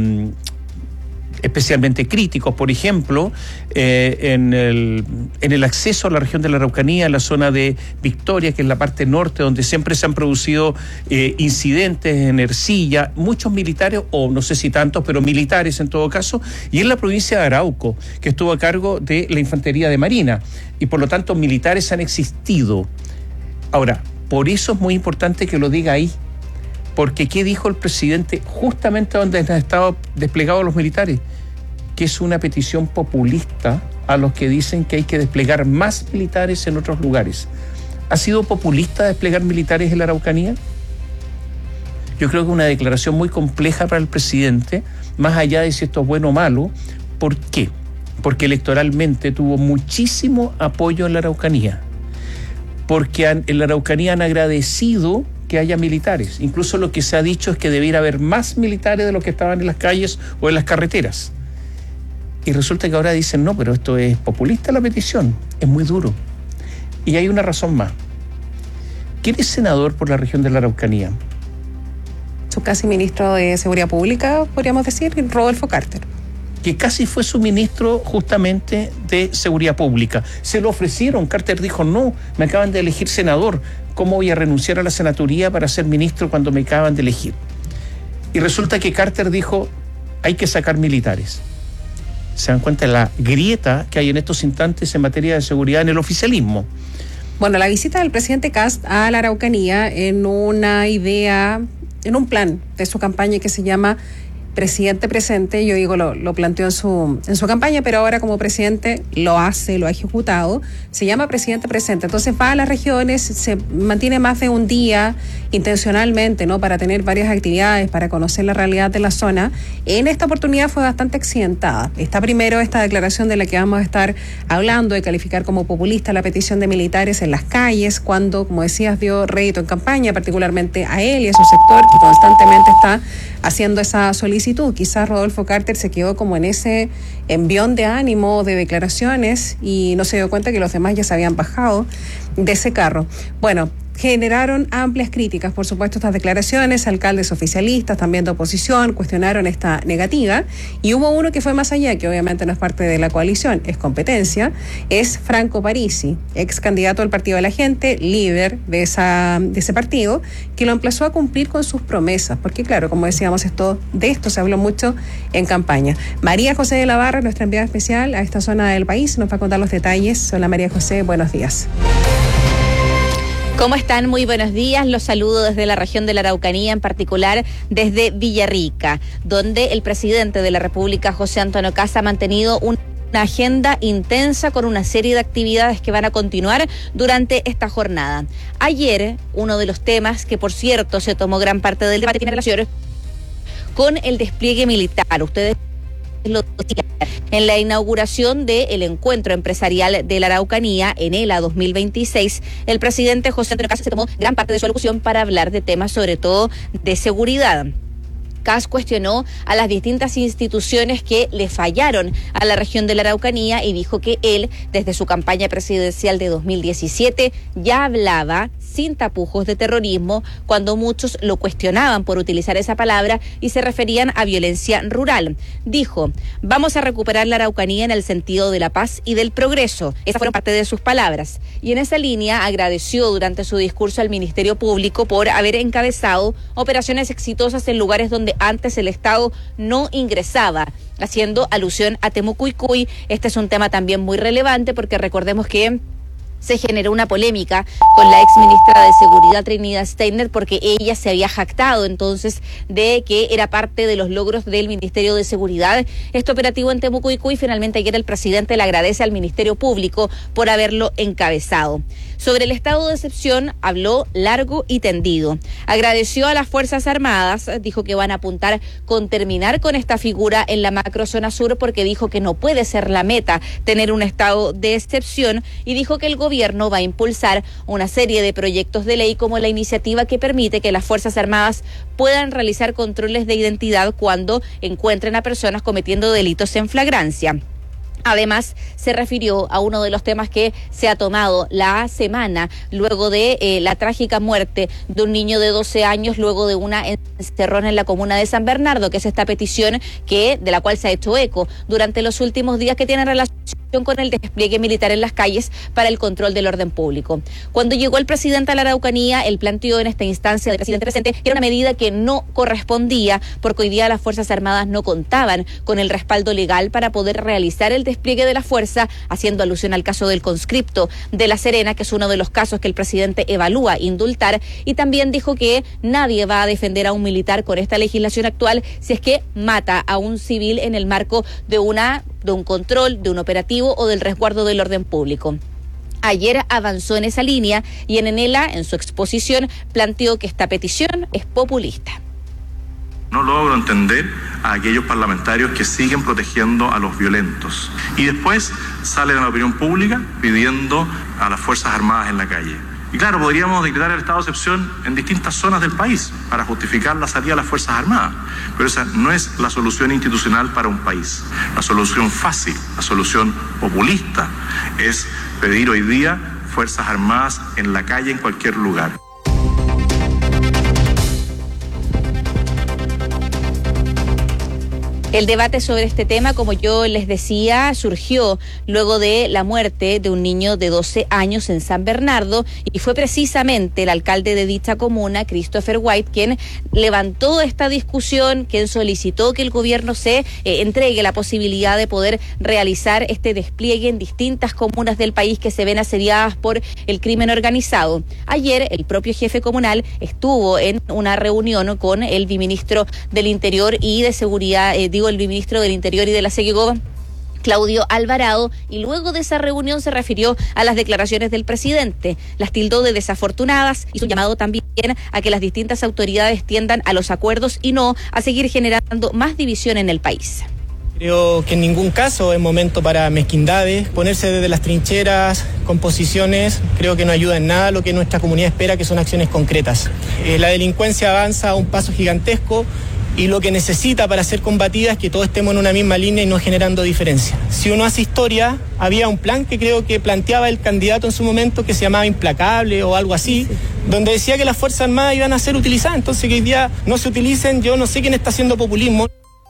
especialmente críticos, por ejemplo, en el acceso a la región de la Araucanía, en la zona de Victoria, que es la parte norte, donde siempre se han producido incidentes en Ercilla, muchos militares, o no sé si tantos, pero militares en todo caso, y en la provincia de Arauco, que estuvo a cargo de la Infantería de Marina, y por lo tanto militares han existido. Ahora, por eso es muy importante que lo diga ahí, porque ¿qué dijo el presidente justamente donde han estado desplegados los militares? Que es una petición populista a los que dicen que hay que desplegar más militares en otros lugares. ¿Ha sido populista desplegar militares en la Araucanía? Yo creo que es una declaración muy compleja para el presidente, más allá de si esto es bueno o malo. ¿Por qué? Porque electoralmente tuvo muchísimo apoyo en la Araucanía. Porque en la Araucanía han agradecido que haya militares. Incluso lo que se ha dicho es que debiera haber más militares de los que estaban en las calles o en las carreteras. Y resulta que ahora dicen, no, pero esto es populista la petición, es muy duro. Y hay una razón más. ¿Quién es senador por la región de la Araucanía? Su casi ministro de Seguridad Pública, podríamos decir, Rodolfo Carter. Que casi fue su ministro justamente de Seguridad Pública. Se lo ofrecieron, Carter dijo, no, me acaban de elegir senador, ¿cómo voy a renunciar a la senaturía para ser ministro cuando me acaban de elegir? Y resulta que Carter dijo, hay que sacar militares. ¿Se dan cuenta de la grieta que hay en estos instantes en materia de seguridad en el oficialismo? Bueno, la visita del presidente Kast a la Araucanía en una idea, en un plan de su campaña que se llama Presidente Presente, yo digo, lo planteó en su campaña, pero ahora como presidente lo ha ejecutado, se llama Presidente Presente. Entonces va a las regiones, se mantiene más de un día intencionalmente, ¿no? Para tener varias actividades, para conocer la realidad de la zona. En esta oportunidad fue bastante accidentada. Está primero esta declaración de la que vamos a estar hablando, de calificar como populista la petición de militares en las calles, cuando, como decías, dio rédito en campaña, particularmente a él y a su sector, que constantemente está haciendo esa solicitud. Quizás Rodolfo Carter se quedó como en ese envión de ánimo, de declaraciones, y no se dio cuenta que los demás ya se habían bajado de ese carro. Bueno, generaron amplias críticas, por supuesto, estas declaraciones. Alcaldes oficialistas, también de oposición, cuestionaron esta negativa, y hubo uno que fue más allá, que obviamente no es parte de la coalición, es competencia, es Franco Parisi, ex candidato del Partido de la Gente, líder de ese partido, que lo emplazó a cumplir con sus promesas, porque claro, como decíamos, de esto se habló mucho en campaña. María José de la Barra, nuestra enviada especial a esta zona del país, nos va a contar los detalles. Hola María José, buenos días. ¿Cómo están? Muy buenos días. Los saludo desde la región de la Araucanía, en particular desde Villarrica, donde el presidente de la República, José Antonio Kast, ha mantenido una agenda intensa con una serie de actividades que van a continuar durante esta jornada. Ayer, uno de los temas que, por cierto, se tomó gran parte del debate tiene relación con el despliegue militar. Ustedes lo decían en la inauguración del encuentro empresarial de la Araucanía, ENELA 2026, el presidente José Antonio Kast se tomó gran parte de su alocución para hablar de temas sobre todo de seguridad. Kast cuestionó a las distintas instituciones que le fallaron a la región de la Araucanía y dijo que él, desde su campaña presidencial de 2017, ya hablaba sin tapujos de terrorismo, cuando muchos lo cuestionaban por utilizar esa palabra y se referían a violencia rural. Dijo: vamos a recuperar la Araucanía en el sentido de la paz y del progreso. Esas fueron parte de sus palabras. Y en esa línea agradeció durante su discurso al Ministerio Público por haber encabezado operaciones exitosas en lugares donde antes el Estado no ingresaba, haciendo alusión a Temucuicui. Este es un tema también muy relevante porque recordemos que se generó una polémica con la ex ministra de Seguridad, Trinidad Steiner, porque ella se había jactado entonces de que era parte de los logros del Ministerio de Seguridad este operativo en Temucuicui. Finalmente ayer el presidente le agradece al Ministerio Público por haberlo encabezado. Sobre el estado de excepción habló largo y tendido. Agradeció a las Fuerzas Armadas, dijo que van a apuntar con terminar con esta figura en la macrozona sur, porque dijo que no puede ser la meta tener un estado de excepción, y dijo que el gobierno va a impulsar una serie de proyectos de ley como la iniciativa que permite que las Fuerzas Armadas puedan realizar controles de identidad cuando encuentren a personas cometiendo delitos en flagrancia. Además, se refirió a uno de los temas que se ha tomado la semana luego de la trágica muerte de un niño de 12 años luego de una encerrona en la comuna de San Bernardo, que es esta petición de la cual se ha hecho eco durante los últimos días, que tiene relación con el despliegue militar en las calles para el control del orden público. Cuando llegó el presidente a la Araucanía, él planteó en esta instancia del presidente presente que era una medida que no correspondía, porque hoy día las Fuerzas Armadas no contaban con el respaldo legal para poder realizar el despliegue de la fuerza, haciendo alusión al caso del conscripto de La Serena, que es uno de los casos que el presidente evalúa indultar, y también dijo que nadie va a defender a un militar con esta legislación actual si es que mata a un civil en el marco de un control, de un operativo o del resguardo del orden público. Ayer avanzó en esa línea y en ENELA, en su exposición, planteó que esta petición es populista. No logro entender a aquellos parlamentarios que siguen protegiendo a los violentos y después salen a la opinión pública pidiendo a las Fuerzas Armadas en la calle. Y claro, podríamos decretar el estado de excepción en distintas zonas del país para justificar la salida de las Fuerzas Armadas, pero esa no es la solución institucional para un país. La solución fácil, la solución populista es pedir hoy día Fuerzas Armadas en la calle, en cualquier lugar. El debate sobre este tema, como yo les decía, surgió luego de la muerte de un niño de 12 años en San Bernardo, y fue precisamente el alcalde de dicha comuna, Christopher White, quien levantó esta discusión, quien solicitó que el gobierno se entregue la posibilidad de poder realizar este despliegue en distintas comunas del país que se ven asediadas por el crimen organizado. Ayer, el propio jefe comunal estuvo en una reunión con el viceministro del Interior y de Seguridad, el ministro del Interior y de la SEGEGOV, Claudio Alvarado, y luego de esa reunión se refirió a las declaraciones del presidente. Las tildó de desafortunadas y su llamado también a que las distintas autoridades tiendan a los acuerdos y no a seguir generando más división en el país. Creo que en ningún caso es momento para mezquindades, ponerse desde las trincheras con posiciones, creo que no ayuda en nada. Lo que nuestra comunidad espera que son acciones concretas. La delincuencia avanza a un paso gigantesco, y lo que necesita para ser combatida es que todos estemos en una misma línea y no generando diferencia. Si uno hace historia, había un plan que creo que planteaba el candidato en su momento, que se llamaba Implacable o algo así, donde decía que las Fuerzas Armadas iban a ser utilizadas. Entonces, que hoy día no se utilicen, yo no sé quién está haciendo populismo.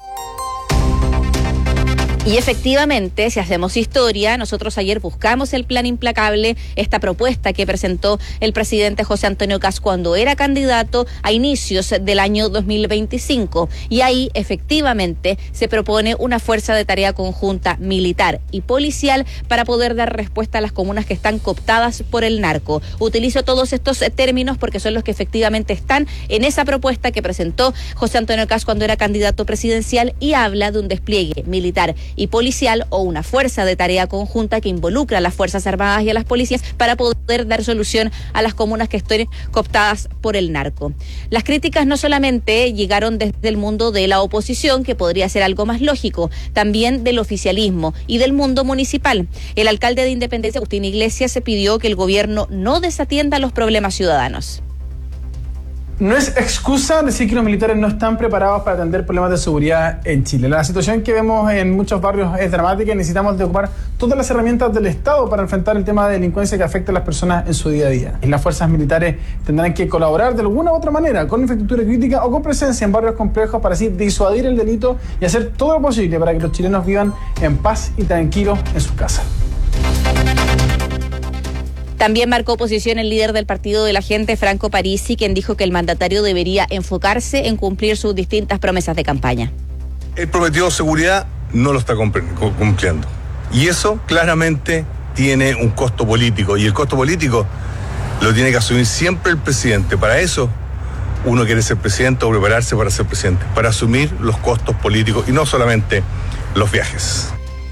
Y efectivamente, si hacemos historia, nosotros ayer buscamos el plan Implacable, esta propuesta que presentó el presidente José Antonio Kast cuando era candidato a inicios del año 2025. Y ahí, efectivamente, se propone una fuerza de tarea conjunta militar y policial para poder dar respuesta a las comunas que están cooptadas por el narco. Utilizo todos estos términos porque son los que efectivamente están en esa propuesta que presentó José Antonio Kast cuando era candidato presidencial, y habla de un despliegue militar y policial o una fuerza de tarea conjunta que involucra a las Fuerzas Armadas y a las policías para poder dar solución a las comunas que estén cooptadas por el narco. Las críticas no solamente llegaron desde el mundo de la oposición, que podría ser algo más lógico, también del oficialismo y del mundo municipal. El alcalde de Independencia, Agustín Iglesias, se pidió que el gobierno no desatienda los problemas ciudadanos. No es excusa decir que los militares no están preparados para atender problemas de seguridad en Chile. La situación que vemos en muchos barrios es dramática y necesitamos de ocupar todas las herramientas del Estado para enfrentar el tema de delincuencia que afecta a las personas en su día a día. Y las fuerzas militares tendrán que colaborar de alguna u otra manera con infraestructura crítica o con presencia en barrios complejos para así disuadir el delito y hacer todo lo posible para que los chilenos vivan en paz y tranquilos en sus casas. También marcó posición el líder del Partido de la Gente, Franco Parisi, quien dijo que el mandatario debería enfocarse en cumplir sus distintas promesas de campaña. Él prometió seguridad, no lo está cumpliendo. Y eso claramente tiene un costo político. Y el costo político lo tiene que asumir siempre el presidente. Para eso uno quiere ser presidente o prepararse para ser presidente, para asumir los costos políticos y no solamente los viajes.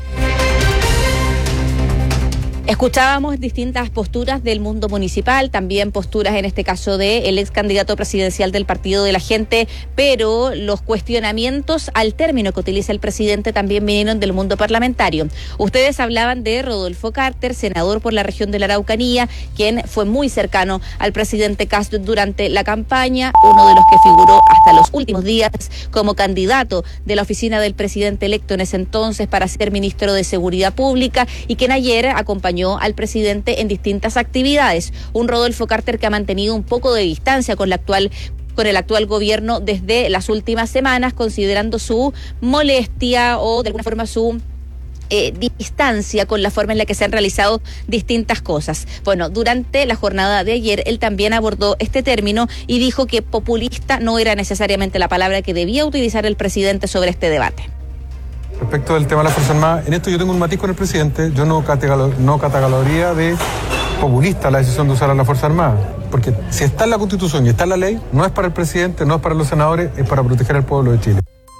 Escuchábamos distintas posturas del mundo municipal, también posturas en este caso del ex candidato presidencial del Partido de la Gente, pero los cuestionamientos al término que utiliza el presidente también vinieron del mundo parlamentario. Ustedes hablaban de Rodolfo Carter, senador por la región de la Araucanía, quien fue muy cercano al presidente Kast durante la campaña, uno de los que figuró hasta los últimos días como candidato de la oficina del presidente electo en ese entonces para ser ministro de Seguridad Pública, y quien ayer acompañó al presidente en distintas actividades. Un Rodolfo Carter que ha mantenido un poco de distancia con el actual gobierno desde las últimas semanas, considerando su molestia o de alguna forma su distancia con la forma en la que se han realizado distintas cosas. Bueno, durante la jornada de ayer, él también abordó este término y dijo que populista no era necesariamente la palabra que debía utilizar el presidente sobre este debate. Respecto del tema de las Fuerzas Armadas, en esto yo tengo un matiz con el presidente. Yo no catalogaría de populista la decisión de usar a las Fuerzas Armadas, porque si está en la Constitución y está en la ley, no es para el presidente, no es para los senadores, es para proteger al pueblo de Chile.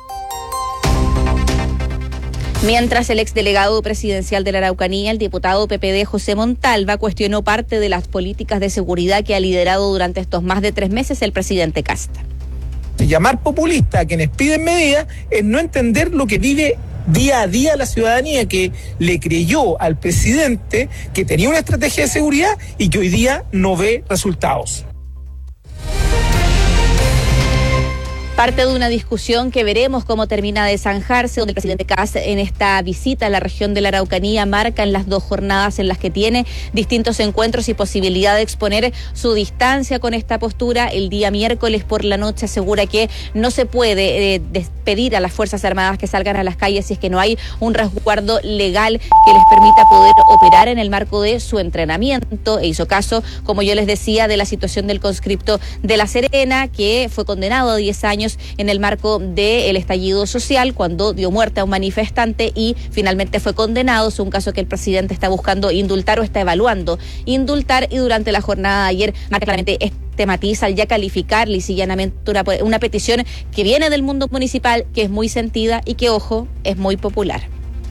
Mientras el exdelegado presidencial de la Araucanía, el diputado PPD José Montalva, cuestionó parte de las políticas de seguridad que ha liderado durante estos más de 3 meses el presidente Kast. Llamar populista a quienes piden medidas es no entender lo que vive día a día la ciudadanía, que le creyó al presidente que tenía una estrategia de seguridad y que hoy día no ve resultados. Parte de una discusión que veremos cómo termina de zanjarse, donde el presidente Kast en esta visita a la región de la Araucanía marca en las 2 jornadas en las que tiene distintos encuentros y posibilidad de exponer su distancia con esta postura. El día miércoles por la noche asegura que no se puede despedir a las Fuerzas Armadas que salgan a las calles si es que no hay un resguardo legal que les permita poder operar en el marco de su entrenamiento. E hizo caso, como yo les decía, de la situación del conscripto de La Serena, que fue condenado a 10 años en el marco del estallido social, cuando dio muerte a un manifestante y finalmente fue condenado. Es un caso que el presidente está buscando indultar o está evaluando indultar, y durante la jornada de ayer marca claramente este matiz al ya calificar lisa y llanamente una petición que viene del mundo municipal, que es muy sentida y que, ojo, es muy popular.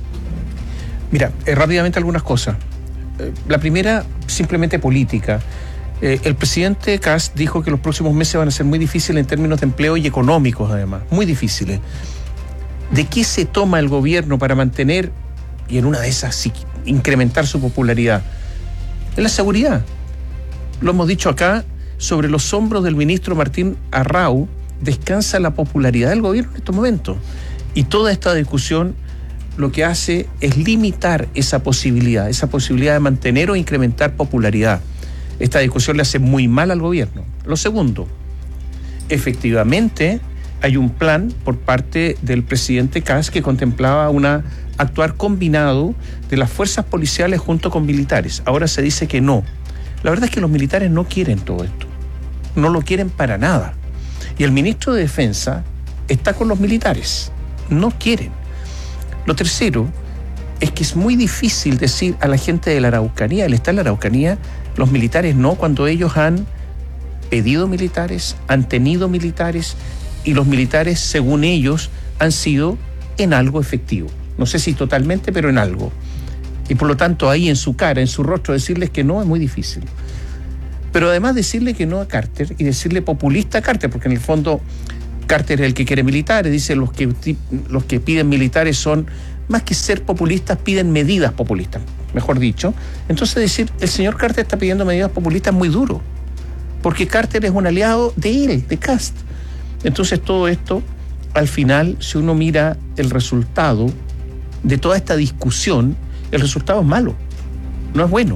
Mira, rápidamente algunas cosas. La primera, simplemente política. El presidente Kast dijo que los próximos meses van a ser muy difíciles en términos de empleo y económicos, además, muy difíciles. ¿De qué se toma el gobierno para mantener, y en una de esas sí, incrementar su popularidad? Es la seguridad. Lo hemos dicho acá, sobre los hombros del ministro Martín Arrau descansa la popularidad del gobierno en estos momentos. Y toda esta discusión lo que hace es limitar esa posibilidad de mantener o incrementar popularidad. Esta discusión le hace muy mal al gobierno. Lo segundo, efectivamente hay un plan por parte del presidente Kast que contemplaba actuar combinado de las fuerzas policiales junto con militares. Ahora se dice que no. La verdad es que los militares no quieren todo esto. No lo quieren para nada. Y el ministro de Defensa está con los militares. No quieren. Lo tercero es que es muy difícil decir a la gente de la Araucanía, él está en la Araucanía, los militares no, cuando ellos han pedido militares, han tenido militares, y los militares, según ellos, han sido en algo efectivo. No sé si totalmente, pero en algo. Y por lo tanto, ahí en su cara, en su rostro, decirles que no es muy difícil. Pero además decirle que no a Carter y decirle populista a Carter, porque en el fondo Carter es el que quiere militares, dice los que piden militares son, más que ser populistas, piden medidas populistas, mejor dicho. Entonces decir, el señor Carter está pidiendo medidas populistas muy duro, porque Carter es un aliado de él, de Kast. Entonces todo esto, al final, si uno mira el resultado de toda esta discusión, el resultado es malo, no es bueno.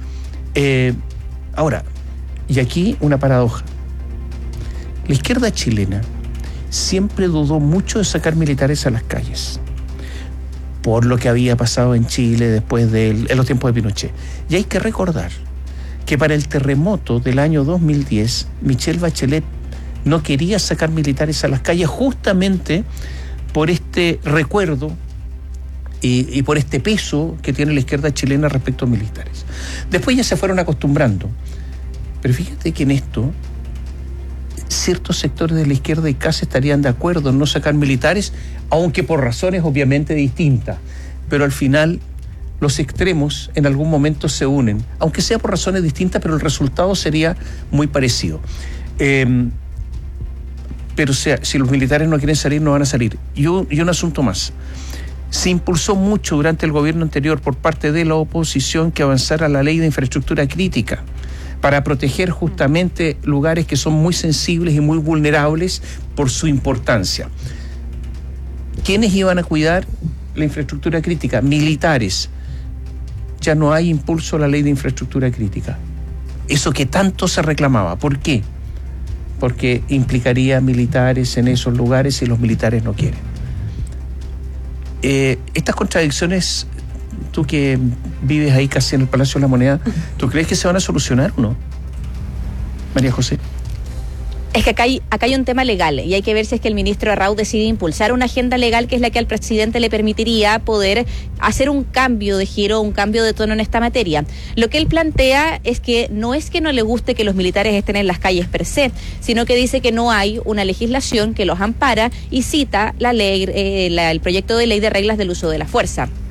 Ahora, y aquí una paradoja. La izquierda chilena siempre dudó mucho de sacar militares a las calles, por lo que había pasado en Chile después en los tiempos de Pinochet. Y hay que recordar que para el terremoto del año 2010, Michelle Bachelet no quería sacar militares a las calles justamente por este recuerdo y por este peso que tiene la izquierda chilena respecto a militares. Después ya se fueron acostumbrando. Pero fíjate que en esto, ciertos sectores de la izquierda y Kast estarían de acuerdo en no sacar militares, aunque por razones obviamente distintas. Pero al final los extremos en algún momento se unen, aunque sea por razones distintas, pero el resultado sería muy parecido. Pero si los militares no quieren salir, no van a salir. Y un asunto más. Se impulsó mucho durante el gobierno anterior por parte de la oposición que avanzara la ley de infraestructura crítica para proteger justamente lugares que son muy sensibles y muy vulnerables por su importancia. ¿Quiénes iban a cuidar la infraestructura crítica? Militares. Ya no hay impulso a la ley de infraestructura crítica. Eso que tanto se reclamaba. ¿Por qué? Porque implicaría militares en esos lugares y los militares no quieren. Estas contradicciones, tú que vives ahí casi en el Palacio de la Moneda, ¿tú crees que se van a solucionar o no, María José? Es que acá hay un tema legal y hay que ver si es que el ministro Arrau decide impulsar una agenda legal que es la que al presidente le permitiría poder hacer un cambio de giro, un cambio de tono en esta materia. Lo que él plantea es que no le guste que los militares estén en las calles per se, sino que dice que no hay una legislación que los ampara y cita la ley, el proyecto de ley de reglas del uso de la fuerza.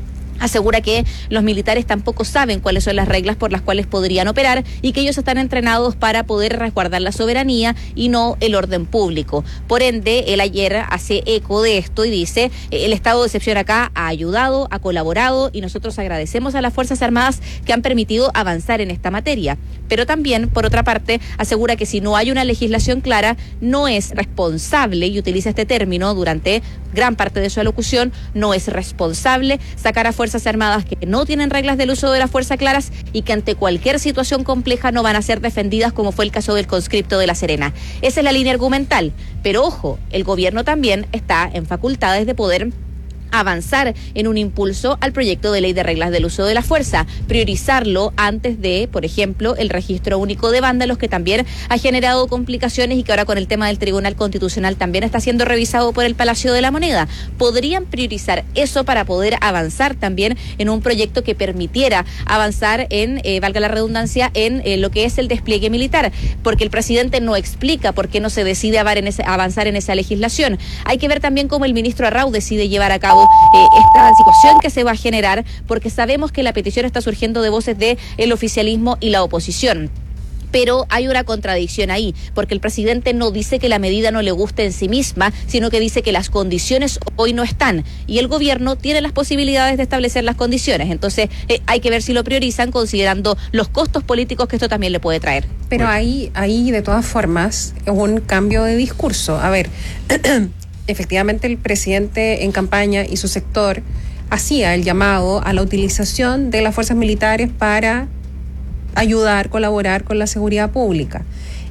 Asegura que los militares tampoco saben cuáles son las reglas por las cuales podrían operar y que ellos están entrenados para poder resguardar la soberanía y no el orden público. Por ende, él ayer hace eco de esto y dice, el estado de excepción acá ha ayudado, ha colaborado y nosotros agradecemos a las Fuerzas Armadas que han permitido avanzar en esta materia. Pero también, por otra parte, asegura que si no hay una legislación clara, no es responsable, y utiliza este término durante gran parte de su alocución, no es responsable sacar a Fuerzas Armadas que no tienen reglas del uso de la fuerza claras y que ante cualquier situación compleja no van a ser defendidas, como fue el caso del conscripto de La Serena. Esa es la línea argumental. Pero ojo, el gobierno también está en facultades de poder avanzar en un impulso al proyecto de ley de reglas del uso de la fuerza, priorizarlo antes de, por ejemplo, el registro único de vándalos, que también ha generado complicaciones y que ahora con el tema del Tribunal Constitucional también está siendo revisado por el Palacio de la Moneda. Podrían priorizar eso para poder avanzar también en un proyecto que permitiera avanzar en, valga la redundancia, en lo que es el despliegue militar, porque el presidente no explica por qué no se decide avanzar en esa legislación. Hay que ver también cómo el ministro Arrau decide llevar a cabo esta situación que se va a generar, porque sabemos que la petición está surgiendo de voces del oficialismo y la oposición. Pero hay una contradicción ahí, porque el presidente no dice que la medida no le guste en sí misma, sino que dice que las condiciones hoy no están, y el gobierno tiene las posibilidades de establecer las condiciones. Entonces hay que ver si lo priorizan, considerando los costos políticos que esto también le puede traer. Pero ahí de todas formas es un cambio de discurso. A ver, efectivamente el presidente en campaña y su sector hacía el llamado a la utilización de las fuerzas militares para ayudar, colaborar con la seguridad pública.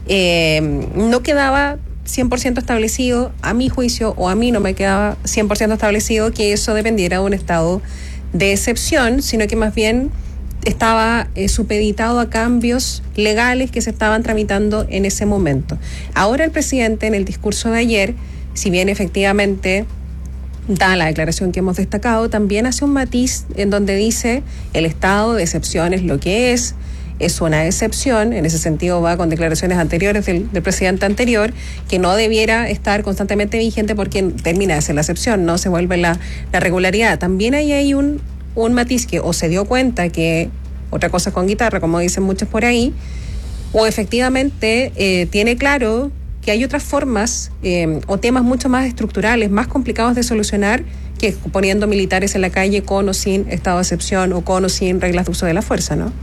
No quedaba 100% establecido, a mi juicio, o a mí no me quedaba 100% establecido que eso dependiera de un estado de excepción, sino que más bien estaba supeditado a cambios legales que se estaban tramitando en ese momento. Ahora el presidente, en el discurso de ayer, si bien efectivamente da la declaración que hemos destacado, también hace un matiz en donde dice el estado de excepción es lo que es una excepción. En ese sentido va con declaraciones anteriores del presidente anterior, que no debiera estar constantemente vigente porque termina de ser la excepción, no se vuelve la regularidad. También ahí hay un matiz que o se dio cuenta que otra cosa con guitarra, como dicen muchos por ahí, o efectivamente tiene claro que hay otras formas o temas mucho más estructurales, más complicados de solucionar, que poniendo militares en la calle con o sin estado de excepción o con o sin reglas de uso de la fuerza, ¿no?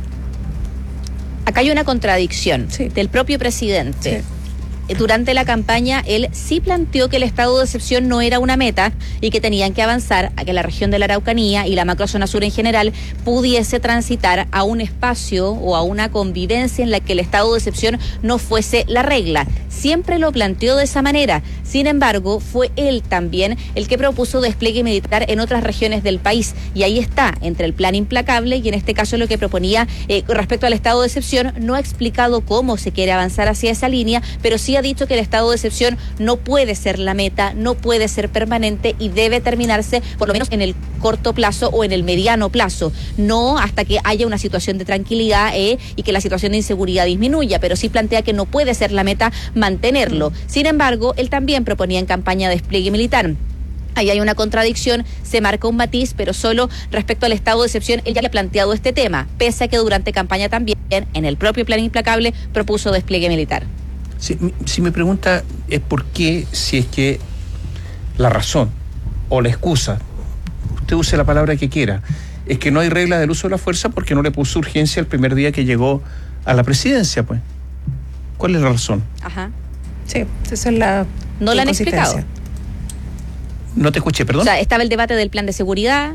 Acá hay una contradicción del propio presidente. Sí. Durante la campaña, él sí planteó que el estado de excepción no era una meta y que tenían que avanzar a que la región de la Araucanía y la macrozona sur en general pudiese transitar a un espacio o a una convivencia en la que el estado de excepción no fuese la regla. Siempre lo planteó de esa manera. Sin embargo, fue él también el que propuso despliegue militar en otras regiones del país. Y ahí está, entre el plan implacable y en este caso lo que proponía respecto al estado de excepción. No ha explicado cómo se quiere avanzar hacia esa línea, pero sí ha dicho que el estado de excepción no puede ser la meta, no puede ser permanente y debe terminarse por lo menos en el corto plazo o en el mediano plazo, no hasta que haya una situación de tranquilidad y que la situación de inseguridad disminuya, pero sí plantea que no puede ser la meta mantenerlo. Sin embargo, él también proponía en campaña despliegue militar. Ahí hay una contradicción, se marca un matiz, pero solo respecto al estado de excepción él ya ha planteado este tema, pese a que durante campaña también, en el propio plan implacable, propuso despliegue militar. Si me pregunta es por qué, si es que la razón o la excusa, usted use la palabra que quiera, es que no hay regla del uso de la fuerza porque no le puso urgencia el primer día que llegó a la presidencia, pues. ¿Cuál es la razón? Ajá. Sí, esa es la... No la han explicado. No te escuché, perdón. O sea, estaba el debate del plan de seguridad.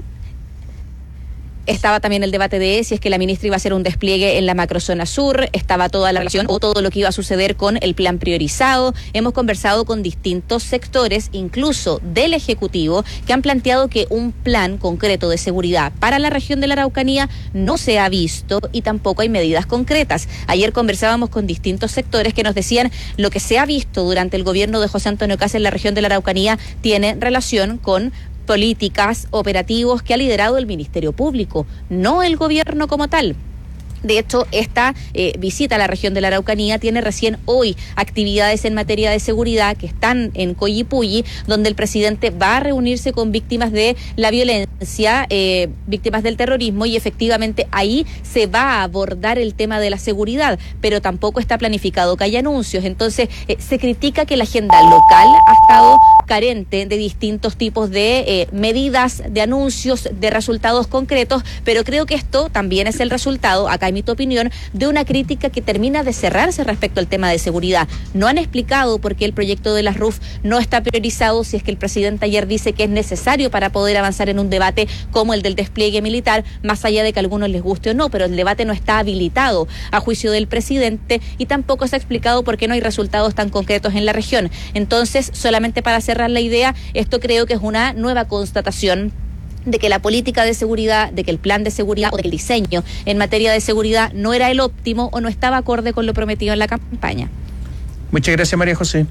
Estaba también el debate de si es que la ministra iba a hacer un despliegue en la macrozona sur, estaba toda la relación o todo lo que iba a suceder con el plan priorizado. Hemos conversado con distintos sectores, incluso del Ejecutivo, que han planteado que un plan concreto de seguridad para la región de la Araucanía no se ha visto y tampoco hay medidas concretas. Ayer conversábamos con distintos sectores que nos decían lo que se ha visto durante el gobierno de José Antonio Kast en la región de la Araucanía tiene relación con políticas, operativos que ha liderado el Ministerio Público, no el gobierno como tal. De hecho, esta visita a la región de la Araucanía tiene recién hoy actividades en materia de seguridad que están en Coyipulli, donde el presidente va a reunirse con víctimas de la violencia, víctimas del terrorismo, y efectivamente ahí se va a abordar el tema de la seguridad, pero tampoco está planificado que haya anuncios. Entonces, se critica que la agenda local ha estado carente de distintos tipos de medidas, de anuncios, de resultados concretos, pero creo que esto también es el resultado, acá en mi opinión, de una crítica que termina de cerrarse respecto al tema de seguridad. No han explicado por qué el proyecto de las RUF no está priorizado, si es que el presidente ayer dice que es necesario para poder avanzar en un debate como el del despliegue militar, más allá de que a algunos les guste o no, pero el debate no está habilitado a juicio del presidente, y tampoco se ha explicado por qué no hay resultados tan concretos en la región. Entonces, solamente para cerrar la idea, esto creo que es una nueva constatación de que la política de seguridad, de que el plan de seguridad o del diseño en materia de seguridad no era el óptimo o no estaba acorde con lo prometido en la campaña. Muchas gracias, María José.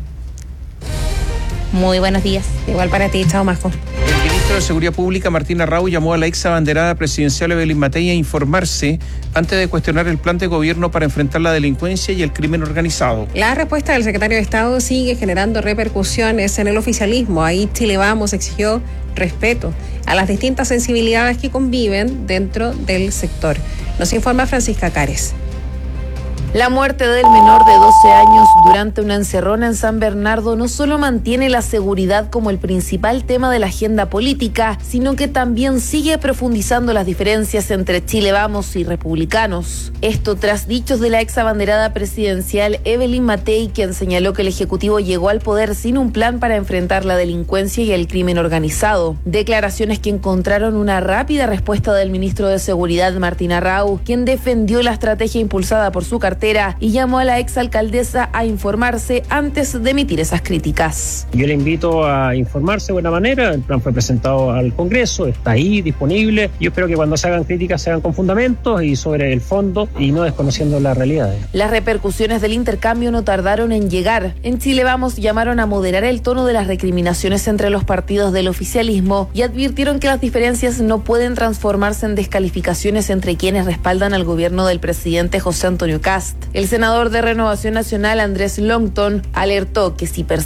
Muy buenos días. Igual para ti, chao, Majo. El ministro de Seguridad Pública, Martín Arrau, llamó a la ex abanderada presidencial Evelyn Matei a informarse antes de cuestionar el plan de gobierno para enfrentar la delincuencia y el crimen organizado. La respuesta del secretario de Estado sigue generando repercusiones en el oficialismo. Ahí Chile Vamos exigió respeto a las distintas sensibilidades que conviven dentro del sector. Nos informa Francisca Cares. La muerte del menor de 12 años durante una encerrona en San Bernardo no solo mantiene la seguridad como el principal tema de la agenda política, sino que también sigue profundizando las diferencias entre Chile Vamos y republicanos. Esto tras dichos de la ex abanderada presidencial Evelyn Matei, quien señaló que el Ejecutivo llegó al poder sin un plan para enfrentar la delincuencia y el crimen organizado. Declaraciones que encontraron una rápida respuesta del ministro de Seguridad, Martín Arrau, quien defendió la estrategia impulsada por su cartera y llamó a la exalcaldesa a informarse antes de emitir esas críticas. Yo le invito a informarse de buena manera. El plan fue presentado al Congreso, está ahí disponible. Yo espero que cuando se hagan críticas se hagan con fundamentos y sobre el fondo y no desconociendo las realidades. Las repercusiones del intercambio no tardaron en llegar. En Chile Vamos llamaron a moderar el tono de las recriminaciones entre los partidos del oficialismo y advirtieron que las diferencias no pueden transformarse en descalificaciones entre quienes respaldan al gobierno del presidente José Antonio Kast. El senador de Renovación Nacional, Andrés Longton, alertó que si